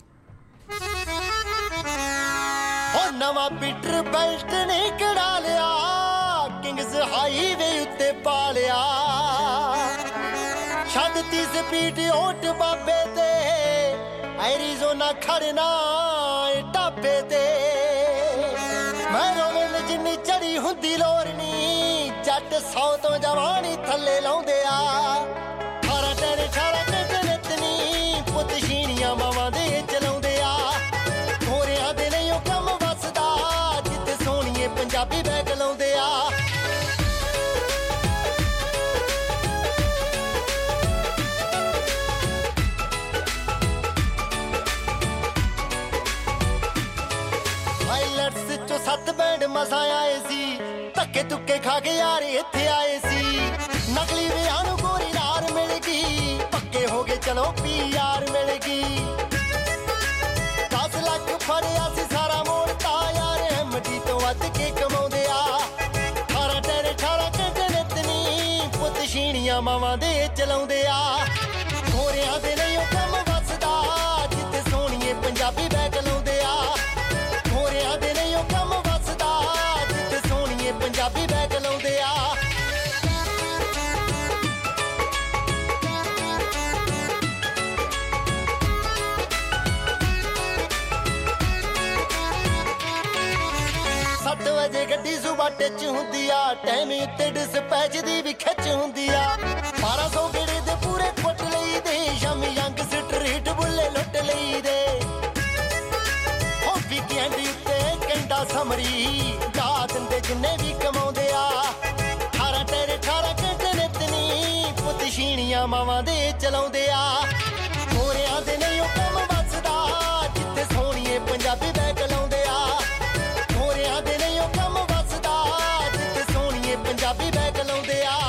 हो नवा Peter belt ने कड़ा लिया Kings highway उत्ते पा लिया छड्डती speed ओट बाबे ते एरिज़ोना खड़ना टापे ते मैं रोवेल जिन्नी चढ़ी हुंदी लोरनी जट 100 तो जवानी थल्ले लाउंदे आ 18 टेन नितनी पुत छीणियां मावां दे चलाउंदे आ होरियां दे नहीं ओ कम वसदा जिते सोहणीए पंजाबी बैग लाउंदे आ ਪਾਇਲਟਸ ਚੋਂ 7 ਬੈਂਡ ਮਸਾਂ ਆਏ ਸੀ ਧੱਕੇ ਧੁੱਕੇ ਖਾ ਕੇ ਯਾਰ ਇੱਥੇ ਆਏ ਸੀ ਨਕਲੀ ਵਿਆਹ ਨੂੰ ਗੋਰੀ ਯਾਰ ਮਿਲ ਗਈ ਪੱਕੇ ਹੋ ਗਏ ਚਲੋ PR ਮਿਲ ਗਈ 10 ਲੱਖ ਫੜਿਆ ਸੀ ਸਾਰਾ ਮੋੜਤਾ ਯਾਰ MD ਤੋਂ ਵੱਧ ਕੇ ਕਮਾਉਂਦੇ ਆ 18 ਘੰਟੇ ਨਿਤਨੀ ਪੁੱਤ ਛੀਣੀਆਂ ਮਾਵਾਂ ਦੇ ਚਲਾਉਂਦੇ ਆ ਗੋਰਿਆਂ ਦੇ ਨਹੀਂ ਉਹ ਕੰਮ ਵਸਦਾ ਜਿੱਥੇ ਸੋਹਣੀਏ ਪੰਜਾਬੀ ਬੈਗ ਲਾਉਂਦੇ ਆ ਗੋਰਿਆਂ ਦੇ ਨਹੀਂ ਉਹ ਕੰਮ ਵਸਦਾ ਜਿੱਥੇ ਸੋਹਣੀਏ ਪੰਜਾਬੀ ਬੈਗ ਲਾਉਂਦੇ ਆ ਵਜੇ ਗੱਡੀ ਸੁਬਾ ਟੱਚ ਹੁੰਦੀ ਆ ਟਾਈਮ ਉੱਤੇ ਡਿਸਪੈਚ ਦੀ ਵੀ ਖਿੱਚ ਹੁੰਦੀ ਆ 1200 ਗੇੜੇ ਦੇ ਪੂਰੇ ਕੁੱਟ ਲਈ ਦੇ ਸ਼ਾਮੀ ਯੰਗ ਸਟਰੀਟ ਬੁੱਲੇ ਲੁੱਟ ਲਈ ਦੇ ਹੋ ਵੀਕਐਂਡ ਉੱਤੇ ਕੰਡਾ ਸਮਰੀ ਗਾ ਦਿੰਦੇ ਜਿੰਨੇ ਵੀ ਕਮਾਉਂਦੇ ਆ 18 ਘੰਟੇ ਨਿਤਨੀ ਪੁੱਤ ਛੀਣੀਆਂ ਮਾਵਾਂ ਦੇ ਚਲਾਉਂਦੇ ਆ ਗੋਰਿਆਂ ਦੇ ਨਹੀਂ ਉਹ ਕੰਮ ਵਸਦਾ ਜਿੱਥੇ ਸੋਹਣੀਏ ਪੰਜਾਬੀ ਬੈਗ ਲਾਉਂਦੇ ਆ ਗੋਰਿਆਂ ਦੇ ਨਹੀਂ ਉਹ ਕੰਮ ਵਸਦਾ ਜਿੱਥੇ ਸੋਹਣੀਏ ਪੰਜਾਬੀ ਬੈਗ ਲਾਉਂਦੇ ਆ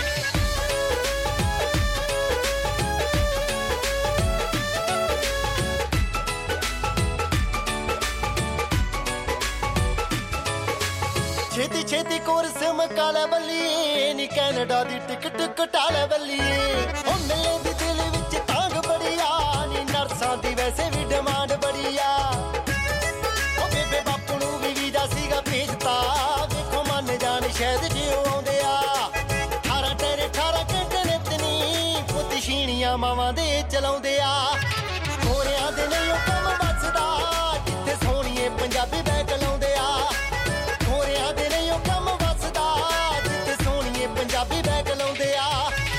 ਛੇਤੀ ਛੇਤੀ ਕੋਰਸ ਮਕਾ ਲੈ ਬੱਲੀਏ ਨੀ ਕੈਨੇਡਾ ਦੀ ਟਿਕਟ ਕਟਾ ਲੈ ਬੱਲੀਏ ਉਹ ਮਿਲੇ ਦੀ ਦਿਲ ਵਿੱਚ ਤਾਂਗ ਬੜੀ ਆ ਨੀ ਨਰਸਾਂ ਦੀ ਵੈਸੇ ਵੀ ਡਿਮਾਂਡ ਬੜੀ ਆ ਉਹ ਬੇਬੇ ਬਾਪੂ ਨੂੰ ਵੀ ਵੀਜ਼ਾ ਸੀਗਾ ਭੇਜਤਾ ਵੇਖੋ ਮੰਨ ਜਾਣ ਸ਼ਾਇਦ ਜਿਉ ਆਉਂਦੇ ਆ 18 ਘੰਟੇ ਨਿਤਨੀ ਪੁੱਤ ਛੀਣੀਆਂ ਮਾਵਾਂ ਦੇ ਚਲਾਉਂਦੇ ਆ ਗੋਰਿਆਂ ਦੇ ਨਹੀਂ ਉਹ ਕੰਮ ਵਸਦਾ ਜਿੱਥੇ ਸੋਹਣੀਏ ਪੰਜਾਬੀ ਬੈਗ ਲਾਉਂਦੇ ਆ ਗੋਰਿਆਂ ਦੇ ਨਹੀਂ ਉਹ ਕੰਮ ਵਸਦਾ ਜਿੱਥੇ ਸੋਹਣੀਏ ਪੰਜਾਬੀ ਬੈਗ ਲਾਉਂਦੇ ਆ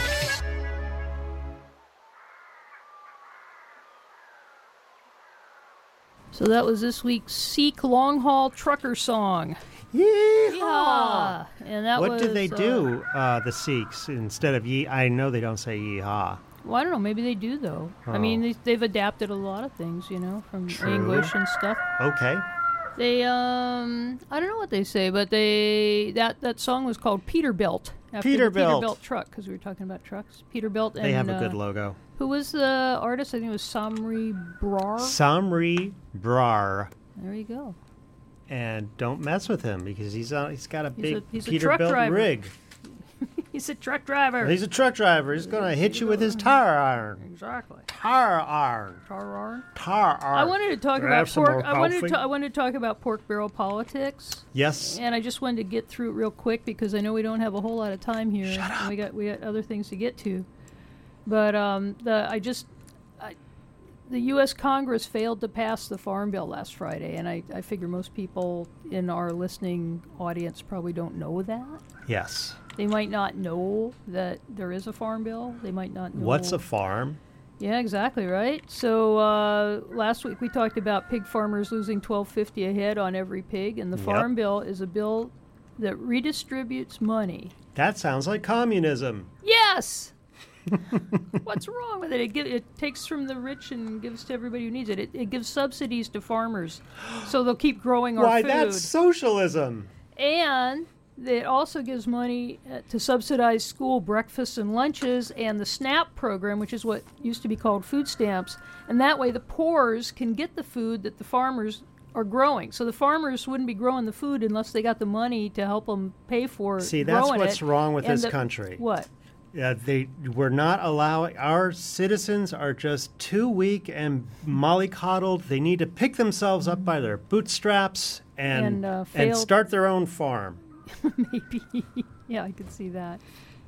So that was this week's Sikh long haul trucker song. Yeehaw! And that what was, did they do, the Sikhs, instead of yee? I know they don't say yeehaw. Well, I don't know. Maybe they do, though. Oh. I mean, they've adapted a lot of things, you know, from English and stuff. Okay. They, I don't know what they say, but that song was called Peterbilt. After the Peterbilt truck, because we were talking about trucks. Peterbilt. They have a good logo. Who was the artist? I think it was Samri Brar. Samri Brar. There you go. And don't mess with him because he's got a big Peterbilt rig. He's a truck driver. He's a truck driver. He's going to hit you with his tar iron. Exactly. Tar iron. I wanted to talk about pork. I wanted to talk about pork barrel politics. Yes. And I just wanted to get through it real quick because I know we don't have a whole lot of time here. Shut up. And we got other things to get to. But the U.S. Congress failed to pass the Farm Bill last Friday, and I figure most people in our listening audience probably don't know that. Yes. They might not know that there is a Farm Bill. They might not know. What's a farm? Yeah, exactly, right? So last week we talked about pig farmers losing $12.50 a head on every pig, and the Farm Bill is a bill that redistributes money. That sounds like communism. Yes! What's wrong with it? It takes from the rich and gives to everybody who needs it. It gives subsidies to farmers, so they'll keep growing our food. Why, that's socialism. And it also gives money to subsidize school breakfasts and lunches and the SNAP program, which is what used to be called food stamps. And that way the poors can get the food that the farmers are growing. So the farmers wouldn't be growing the food unless they got the money to help them pay for growing it. See, that's what's wrong with this country. What? We're not allowing, our citizens are just too weak and mollycoddled. They need to pick themselves up by their bootstraps and start their own farm. Maybe. Yeah, I could see that.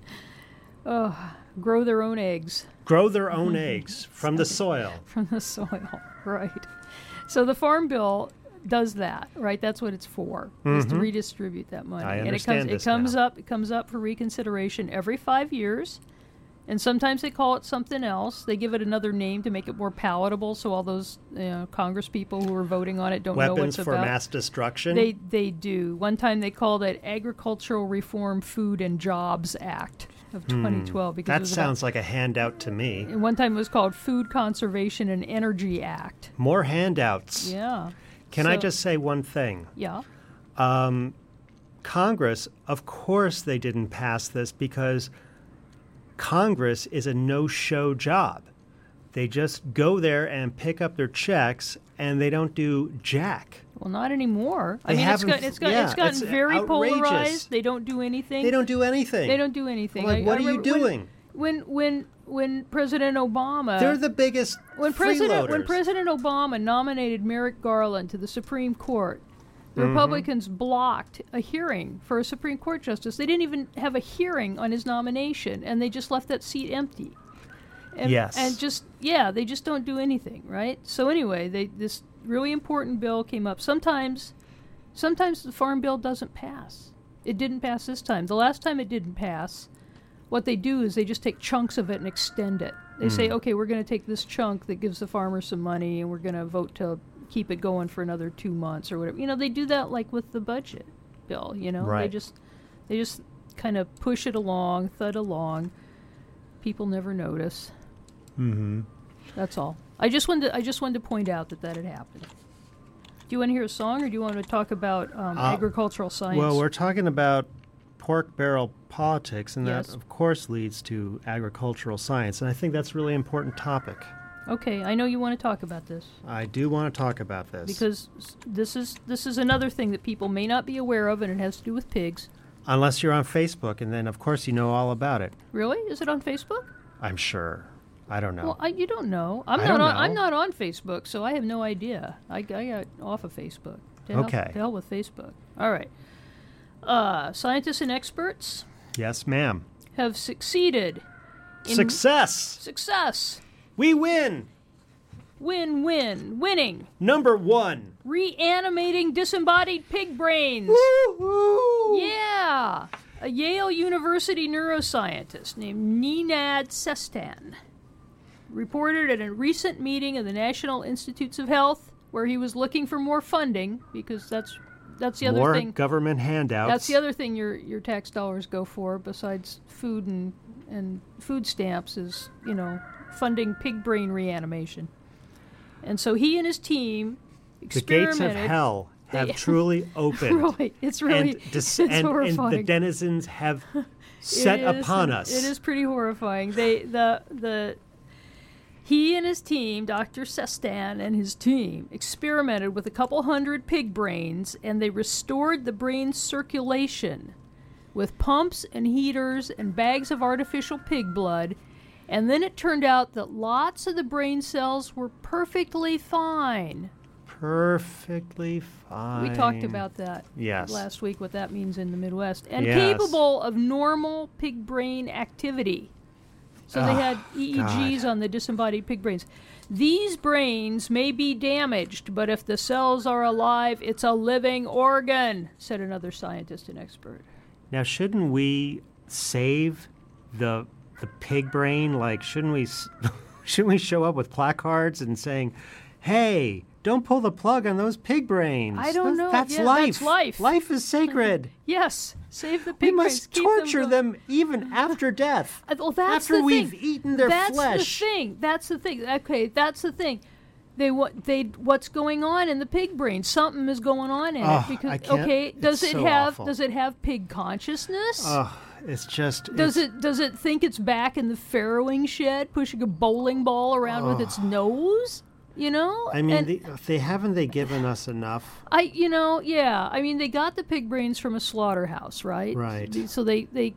Grow their own eggs. Grow their own eggs from the soil. From the soil, right. So the Farm Bill does that, right? That's what it's for, is to redistribute that money. I understand and it comes up for reconsideration every 5 years. And sometimes they call it something else. They give it another name to make it more palatable, so all those Congress people who are voting on it don't know what's about. Weapons for mass destruction? They do. One time they called it Agricultural Reform, Food and Jobs Act of 2012. Because that sounds like a handout to me. And one time it was called Food Conservation and Energy Act. More handouts. Yeah. Can I just say one thing? Yeah. Congress, of course they didn't pass this because Congress is a no-show job. They just go there and pick up their checks, and they don't do jack. Well, not anymore. They it's gotten very outrageous. Polarized. They don't do anything. They don't do anything. They don't do anything. Like, what are you doing? When President Obama... They're the biggest freeloaders. When President Obama nominated Merrick Garland to the Supreme Court, the Republicans blocked a hearing for a Supreme Court justice. They didn't even have a hearing on his nomination, and they just left that seat empty. And, yes. And they just don't do anything, right? So anyway, this really important bill came up. Sometimes the Farm Bill doesn't pass. It didn't pass this time. The last time it didn't pass, what they do is they just take chunks of it and extend it. They say, okay, we're going to take this chunk that gives the farmers some money, and we're going to vote to keep it going for another 2 months or whatever. They do that like with the budget bill, Right. They just kind of push it along, thud along. People never notice. Mm-hmm. That's all. I just wanted to point out that had happened. Do you want to hear a song, or do you want to talk about agricultural science? Well, we're talking about pork barrel politics, and Yes. that, of course, leads to agricultural science. And I think that's a really important topic. Okay, I know you want to talk about this. I do want to talk about this. Because this is another thing that people may not be aware of, and it has to do with pigs. Unless you're on Facebook, and then, of course, you know all about it. Really? Is it on Facebook? I'm sure. I don't know. Well, you don't know. I'm not on Facebook, so I have no idea. I got off of Facebook. To hell with Facebook. All right. Scientists and experts Yes, ma'am. have succeeded in Success! We win! Winning. Number 1. Reanimating disembodied pig brains. Woo-hoo! Yeah. A Yale University neuroscientist named Nenad Sestan reported at a recent meeting of the National Institutes of Health, where he was looking for more funding, because that's the other More thing. government handouts. That's the other thing your tax dollars go for, besides food and food stamps, is, funding pig brain reanimation. And so he and his team experimented. The gates of hell have truly opened. Right, it's really it's horrifying. And the denizens have set upon us. It is pretty horrifying. He and his team, Dr. Sestan and his team, experimented with a couple hundred pig brains, and they restored the brain's circulation with pumps and heaters and bags of artificial pig blood. And then it turned out that lots of the brain cells were perfectly fine. Perfectly fine. We talked about that last week, what that means in the Midwest. And capable of normal pig brain activity. So they had EEGs on the disembodied pig brains. These brains may be damaged, but if the cells are alive, it's a living organ, said another scientist and expert. Now, shouldn't we save the pig brain? Like, shouldn't we show up with placards and saying, "Hey, don't pull the plug on those pig brains"? I don't know. That's Yeah, life. That's life. Life is sacred. Yes, save the pig We brains. must Keep torture them even after death. Well, that's after the we've thing. eaten their that's flesh. That's the thing. Okay, that's the thing. What's going on in the pig brain? Something is going on in it, because I can't. does It's it so have awful. does it have pig consciousness? It's just. Does it think it's back in the farrowing shed, pushing a bowling ball around with its nose? I mean, haven't they given us enough? I mean, they got the pig brains from a slaughterhouse, right? Right. So they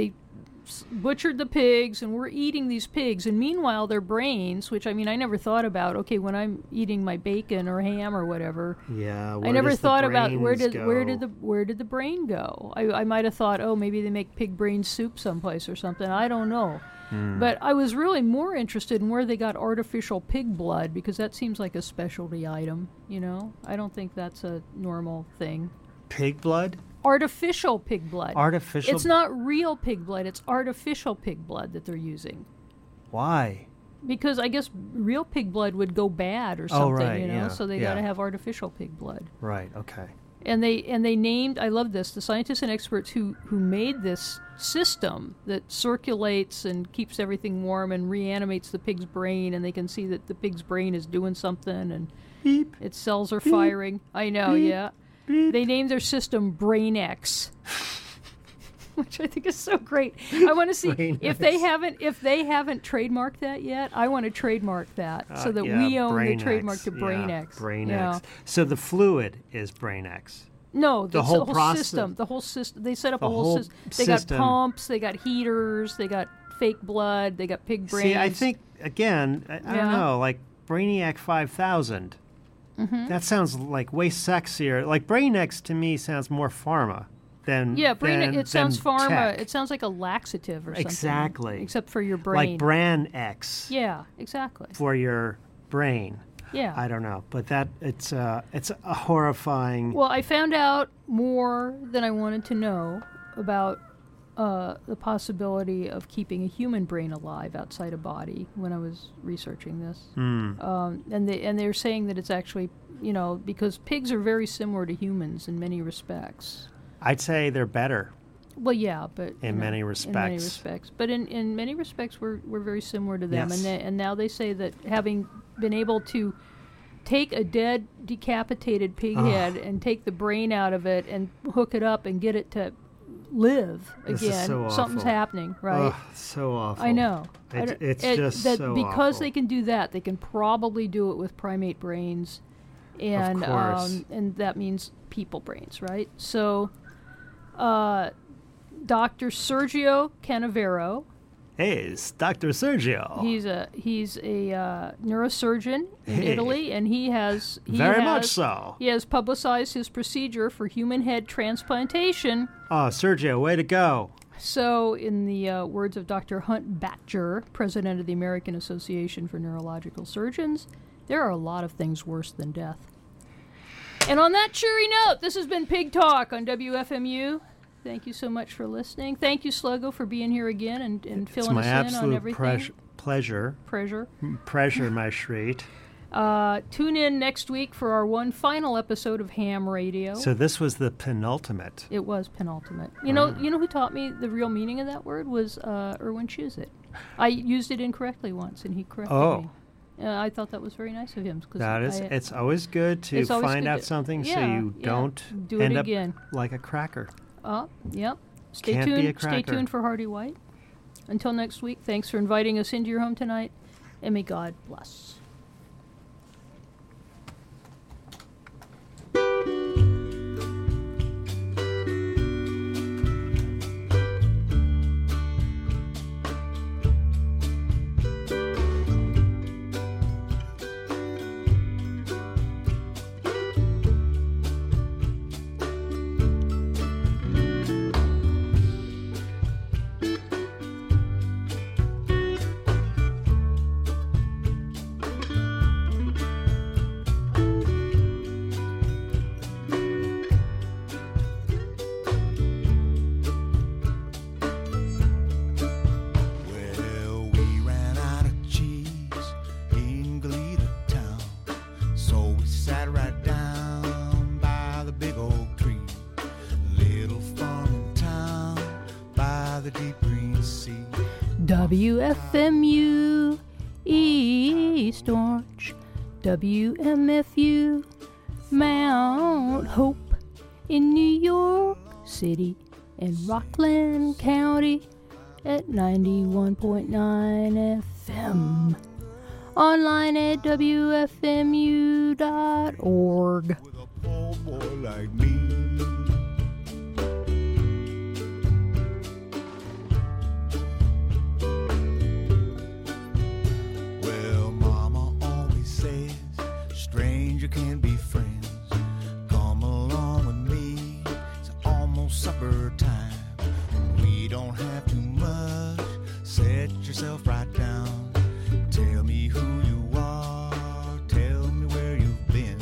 butchered the pigs, and we're eating these pigs. And meanwhile, their brains, which, I mean, I never thought about, okay, when I'm eating my bacon or ham or whatever. Yeah. I never thought about where did go? the brain go? I might have thought, oh, maybe they make pig brain soup someplace or something. I don't know. But I was really more interested in where they got artificial pig blood, because that seems like a specialty item, I don't think that's a normal thing. Pig blood? Artificial pig blood. Artificial? It's not real pig blood. It's artificial pig blood that they're using. Why? Because I guess real pig blood would go bad or something, right, yeah, so they got to have artificial pig blood. Right, okay. And they named, I love this, the scientists and experts who made this system that circulates and keeps everything warm and reanimates the pig's brain, and they can see that the pig's brain is doing something, and Beep. Its cells are firing. I know, Beep. yeah. Beep. They named their system Brain X, which I think is so great. I want to see if they haven't trademarked that yet. I want to trademark that so that we own the trademark to Brain X. Brain X. So the fluid is Brain X. No, the whole system. The whole system. They set up a whole system. They got pumps. They got heaters. They got fake blood. They got pig brains. See, I think again, I don't know, like Brainiac 5000. Mm-hmm. That sounds like way sexier. Like Brain X to me sounds more pharma than it sounds pharma. tech. It sounds like a laxative or something. Exactly. Except for your brain. Like Bran X. Yeah, exactly. For your brain. Yeah. I don't know, but it's a horrifying. Well, I found out more than I wanted to know about the possibility of keeping a human brain alive outside a body when I was researching this. And they're saying that it's actually, because pigs are very similar to humans in many respects. I'd say they're better. Well, yeah, but in many respects. In many respects, but in many respects, we're very similar to them. Yes. And now they say that having been able to take a dead, decapitated pig head and take the brain out of it and hook it up and get it to live this again, is so something's awful. happening, right? So awful. I know. It's just so because awful. they can do that, they can probably do it with primate brains, and Of course. And that means people brains, right? So, Dr. Sergio Canavero. Hey, it's Dr. Sergio. He's a neurosurgeon in Italy, and he has much so. He has publicized his procedure for human head transplantation. Oh, Sergio, way to go! So, in the words of Dr. Hunt Batjer, president of the American Association for Neurological Surgeons, there are a lot of things worse than death. And on that cheery note, this has been Pig Talk on WFMU. Thank you so much for listening. Thank you, Sluggo, for being here again and filling us in on everything. It's my absolute pleasure. Pressure, my shreet. Tune in next week for our one final episode of Ham Radio. So this was the penultimate. It was penultimate. You know who taught me the real meaning of that word was Erwin Chuzit. I used it incorrectly once, and he corrected me. I thought that was very nice of him. It's always good to find out something so you don't end up like a cracker. Yep. Stay tuned for Hardy White. Until next week, thanks for inviting us into your home tonight, and may God bless. WFMU East Orange, WMFU Mount Hope in New York City and Rockland County at 91.9 FM. Online at WFMU.org. With a poor boy like me. You can't be friends. Come along with me. It's almost supper time. We don't have too much. Set yourself right down. Tell me who you are. Tell me where you've been.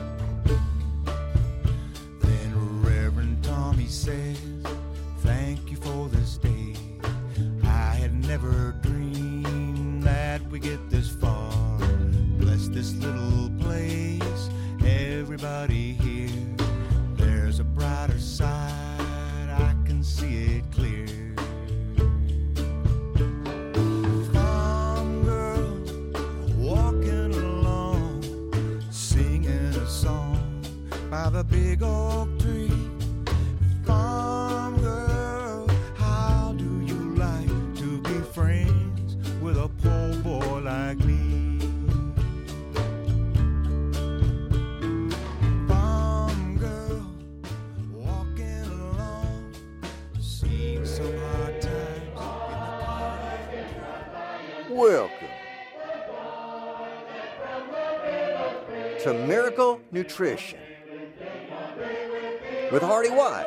Then Reverend Tommy says, thank you for this day. I had never dreamed that we get this far. Bless this little place. Everybody here, there's a brighter side, I can see it clear. Farm girl walking along, singing big oak tree. Farm girl, how do you like to be friends with a poor boy like me? Farm girl, walking along, seeing some hard times in the Welcome to Miracle Nutrition with Hardy White.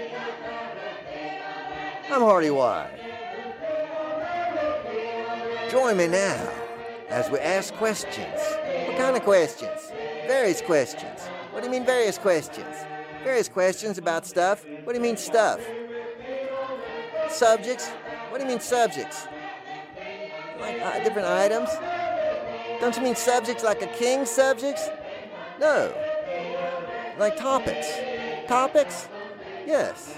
I'm Hardy White. Join me now as we ask questions. What kind of questions? Various questions. What do you mean various questions? Various questions about stuff. What do you mean stuff? Subjects. What do you mean subjects? Like different items? Don't you mean subjects like a king's subjects? No. Like topics. Topics? Yes.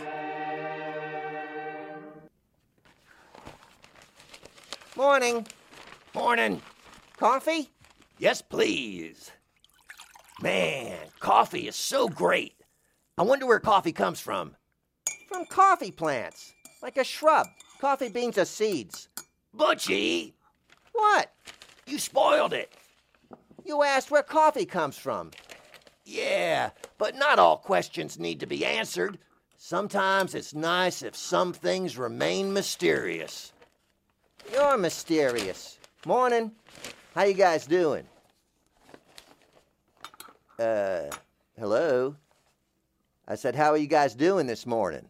Morning. Morning. Coffee? Yes, please. Man, coffee is so great. I wonder where coffee comes from. From coffee plants. Like a shrub. Coffee beans are seeds. Butchie! What? You spoiled it. You asked where coffee comes from. Yeah, but not all questions need to be answered. Sometimes it's nice if some things remain mysterious. You're mysterious. Morning. How you guys doing? Hello? I said, how are you guys doing this morning?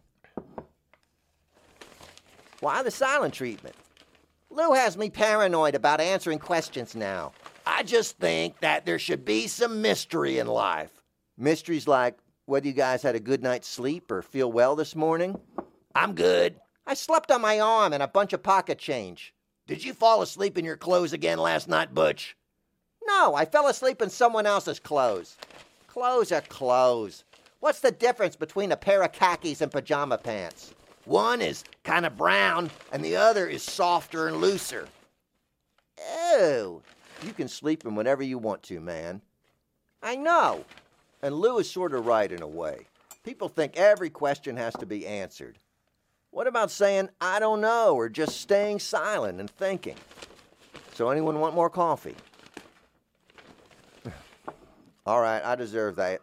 Why the silent treatment? Lou has me paranoid about answering questions now. I just think that there should be some mystery in life. Mysteries like whether you guys had a good night's sleep or feel well this morning? I'm good. I slept on my arm and a bunch of pocket change. Did you fall asleep in your clothes again last night, Butch? No, I fell asleep in someone else's clothes. Clothes are clothes. What's the difference between a pair of khakis and pajama pants? One is kind of brown, and the other is softer and looser. Ew. You can sleep in whenever you want to, man. I know. And Lou is sort of right in a way. People think every question has to be answered. What about saying, I don't know, or just staying silent and thinking? So anyone want more coffee? All right, I deserve that.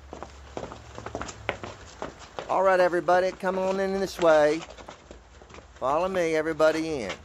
All right, everybody, come on in this way. Follow me, everybody in.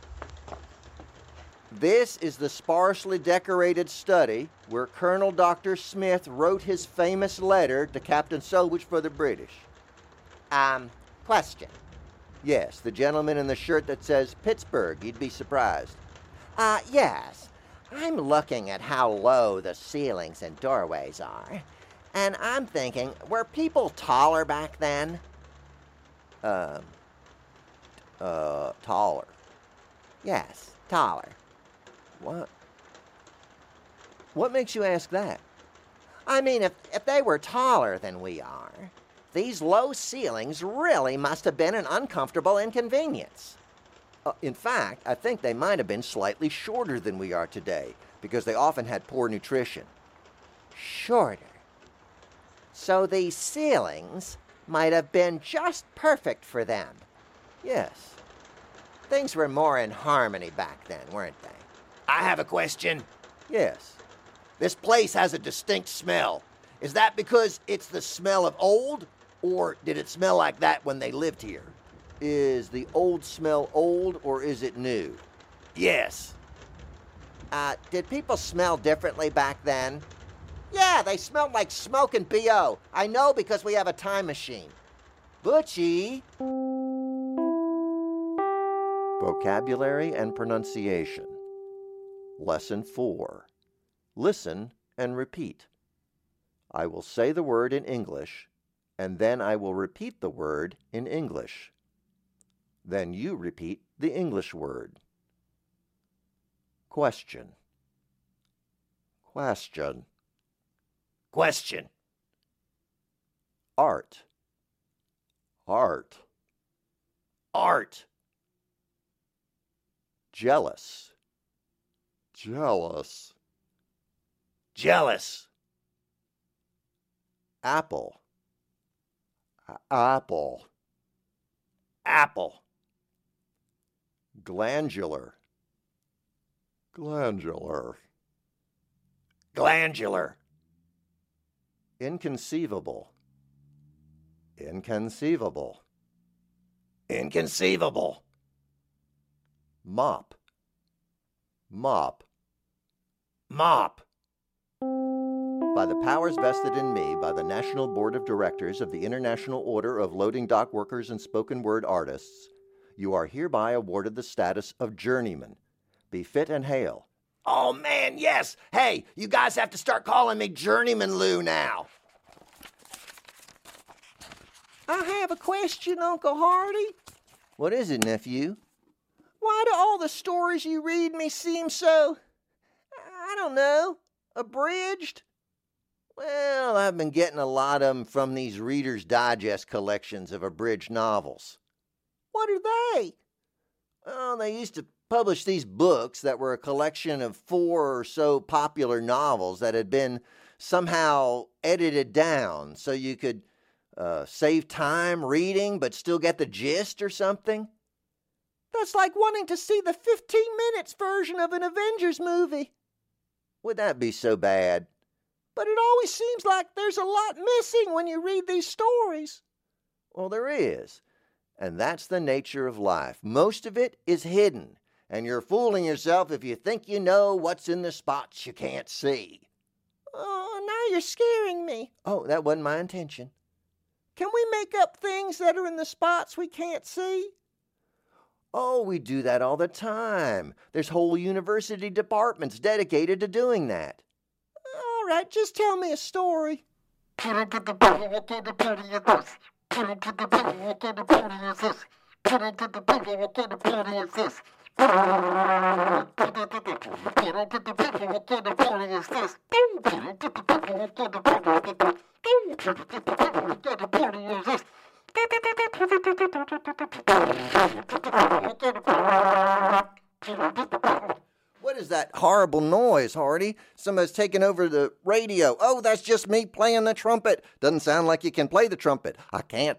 This is the sparsely decorated study where Colonel Dr. Smith wrote his famous letter to Captain Solwich for the British. Question. Yes, the gentleman in the shirt that says Pittsburgh. You'd be surprised. Yes. I'm looking at how low the ceilings and doorways are, and I'm thinking, were people taller back then? Taller. Yes, taller. What? What makes you ask that? I mean, if they were taller than we are, these low ceilings really must have been an uncomfortable inconvenience. In fact, I think they might have been slightly shorter than we are today, because they often had poor nutrition. Shorter. So these ceilings might have been just perfect for them. Yes. Things were more in harmony back then, weren't they? I have a question. Yes. This place has a distinct smell. Is that because it's the smell of old, or did it smell like that when they lived here? Is the old smell old, or is it new? Yes. Did people smell differently back then? Yeah, they smelled like smoke and B.O. I know because we have a time machine. Butchie. Vocabulary and pronunciation. Lesson 4. Listen and repeat. I will say the word in English, and then I will repeat the word in English. Then you repeat the English word. Question. Question. Question. Art. Art. Art. Jealous. Jealous. Jealous. Apple. Apple. Apple. Glandular. Glandular. Glandular. Inconceivable. Inconceivable. Inconceivable. Mop. Mop. Mop. By the powers vested in me by the National Board of Directors of the International Order of Loading Dock Workers and Spoken Word Artists, you are hereby awarded the status of journeyman. Be fit and hail. Oh, man, yes. Hey, you guys have to start calling me Journeyman Lou now. I have a question, Uncle Hardy. What is it, nephew? Why do all the stories you read me seem so, I don't know, abridged? Well, I've been getting a lot of them from these Reader's Digest collections of abridged novels. What are they? Well, they used to publish these books that were a collection of 4 or so popular novels that had been somehow edited down so you could save time reading but still get the gist or something. That's like wanting to see the 15 minutes version of an Avengers movie. Would that be so bad? But it always seems like there's a lot missing when you read these stories. Well, there is. And that's the nature of life. Most of it is hidden. And you're fooling yourself if you think you know what's in the spots you can't see. Oh, now you're scaring me. Oh, that wasn't my intention. Can we make up things that are in the spots we can't see? Oh, we do that all the time. There's whole university departments dedicated to doing that. All right, just tell me a story. What is that horrible noise, Hardy? Somebody's taken over the radio. Oh, that's just me playing the trumpet. Doesn't sound like you can play the trumpet. I can't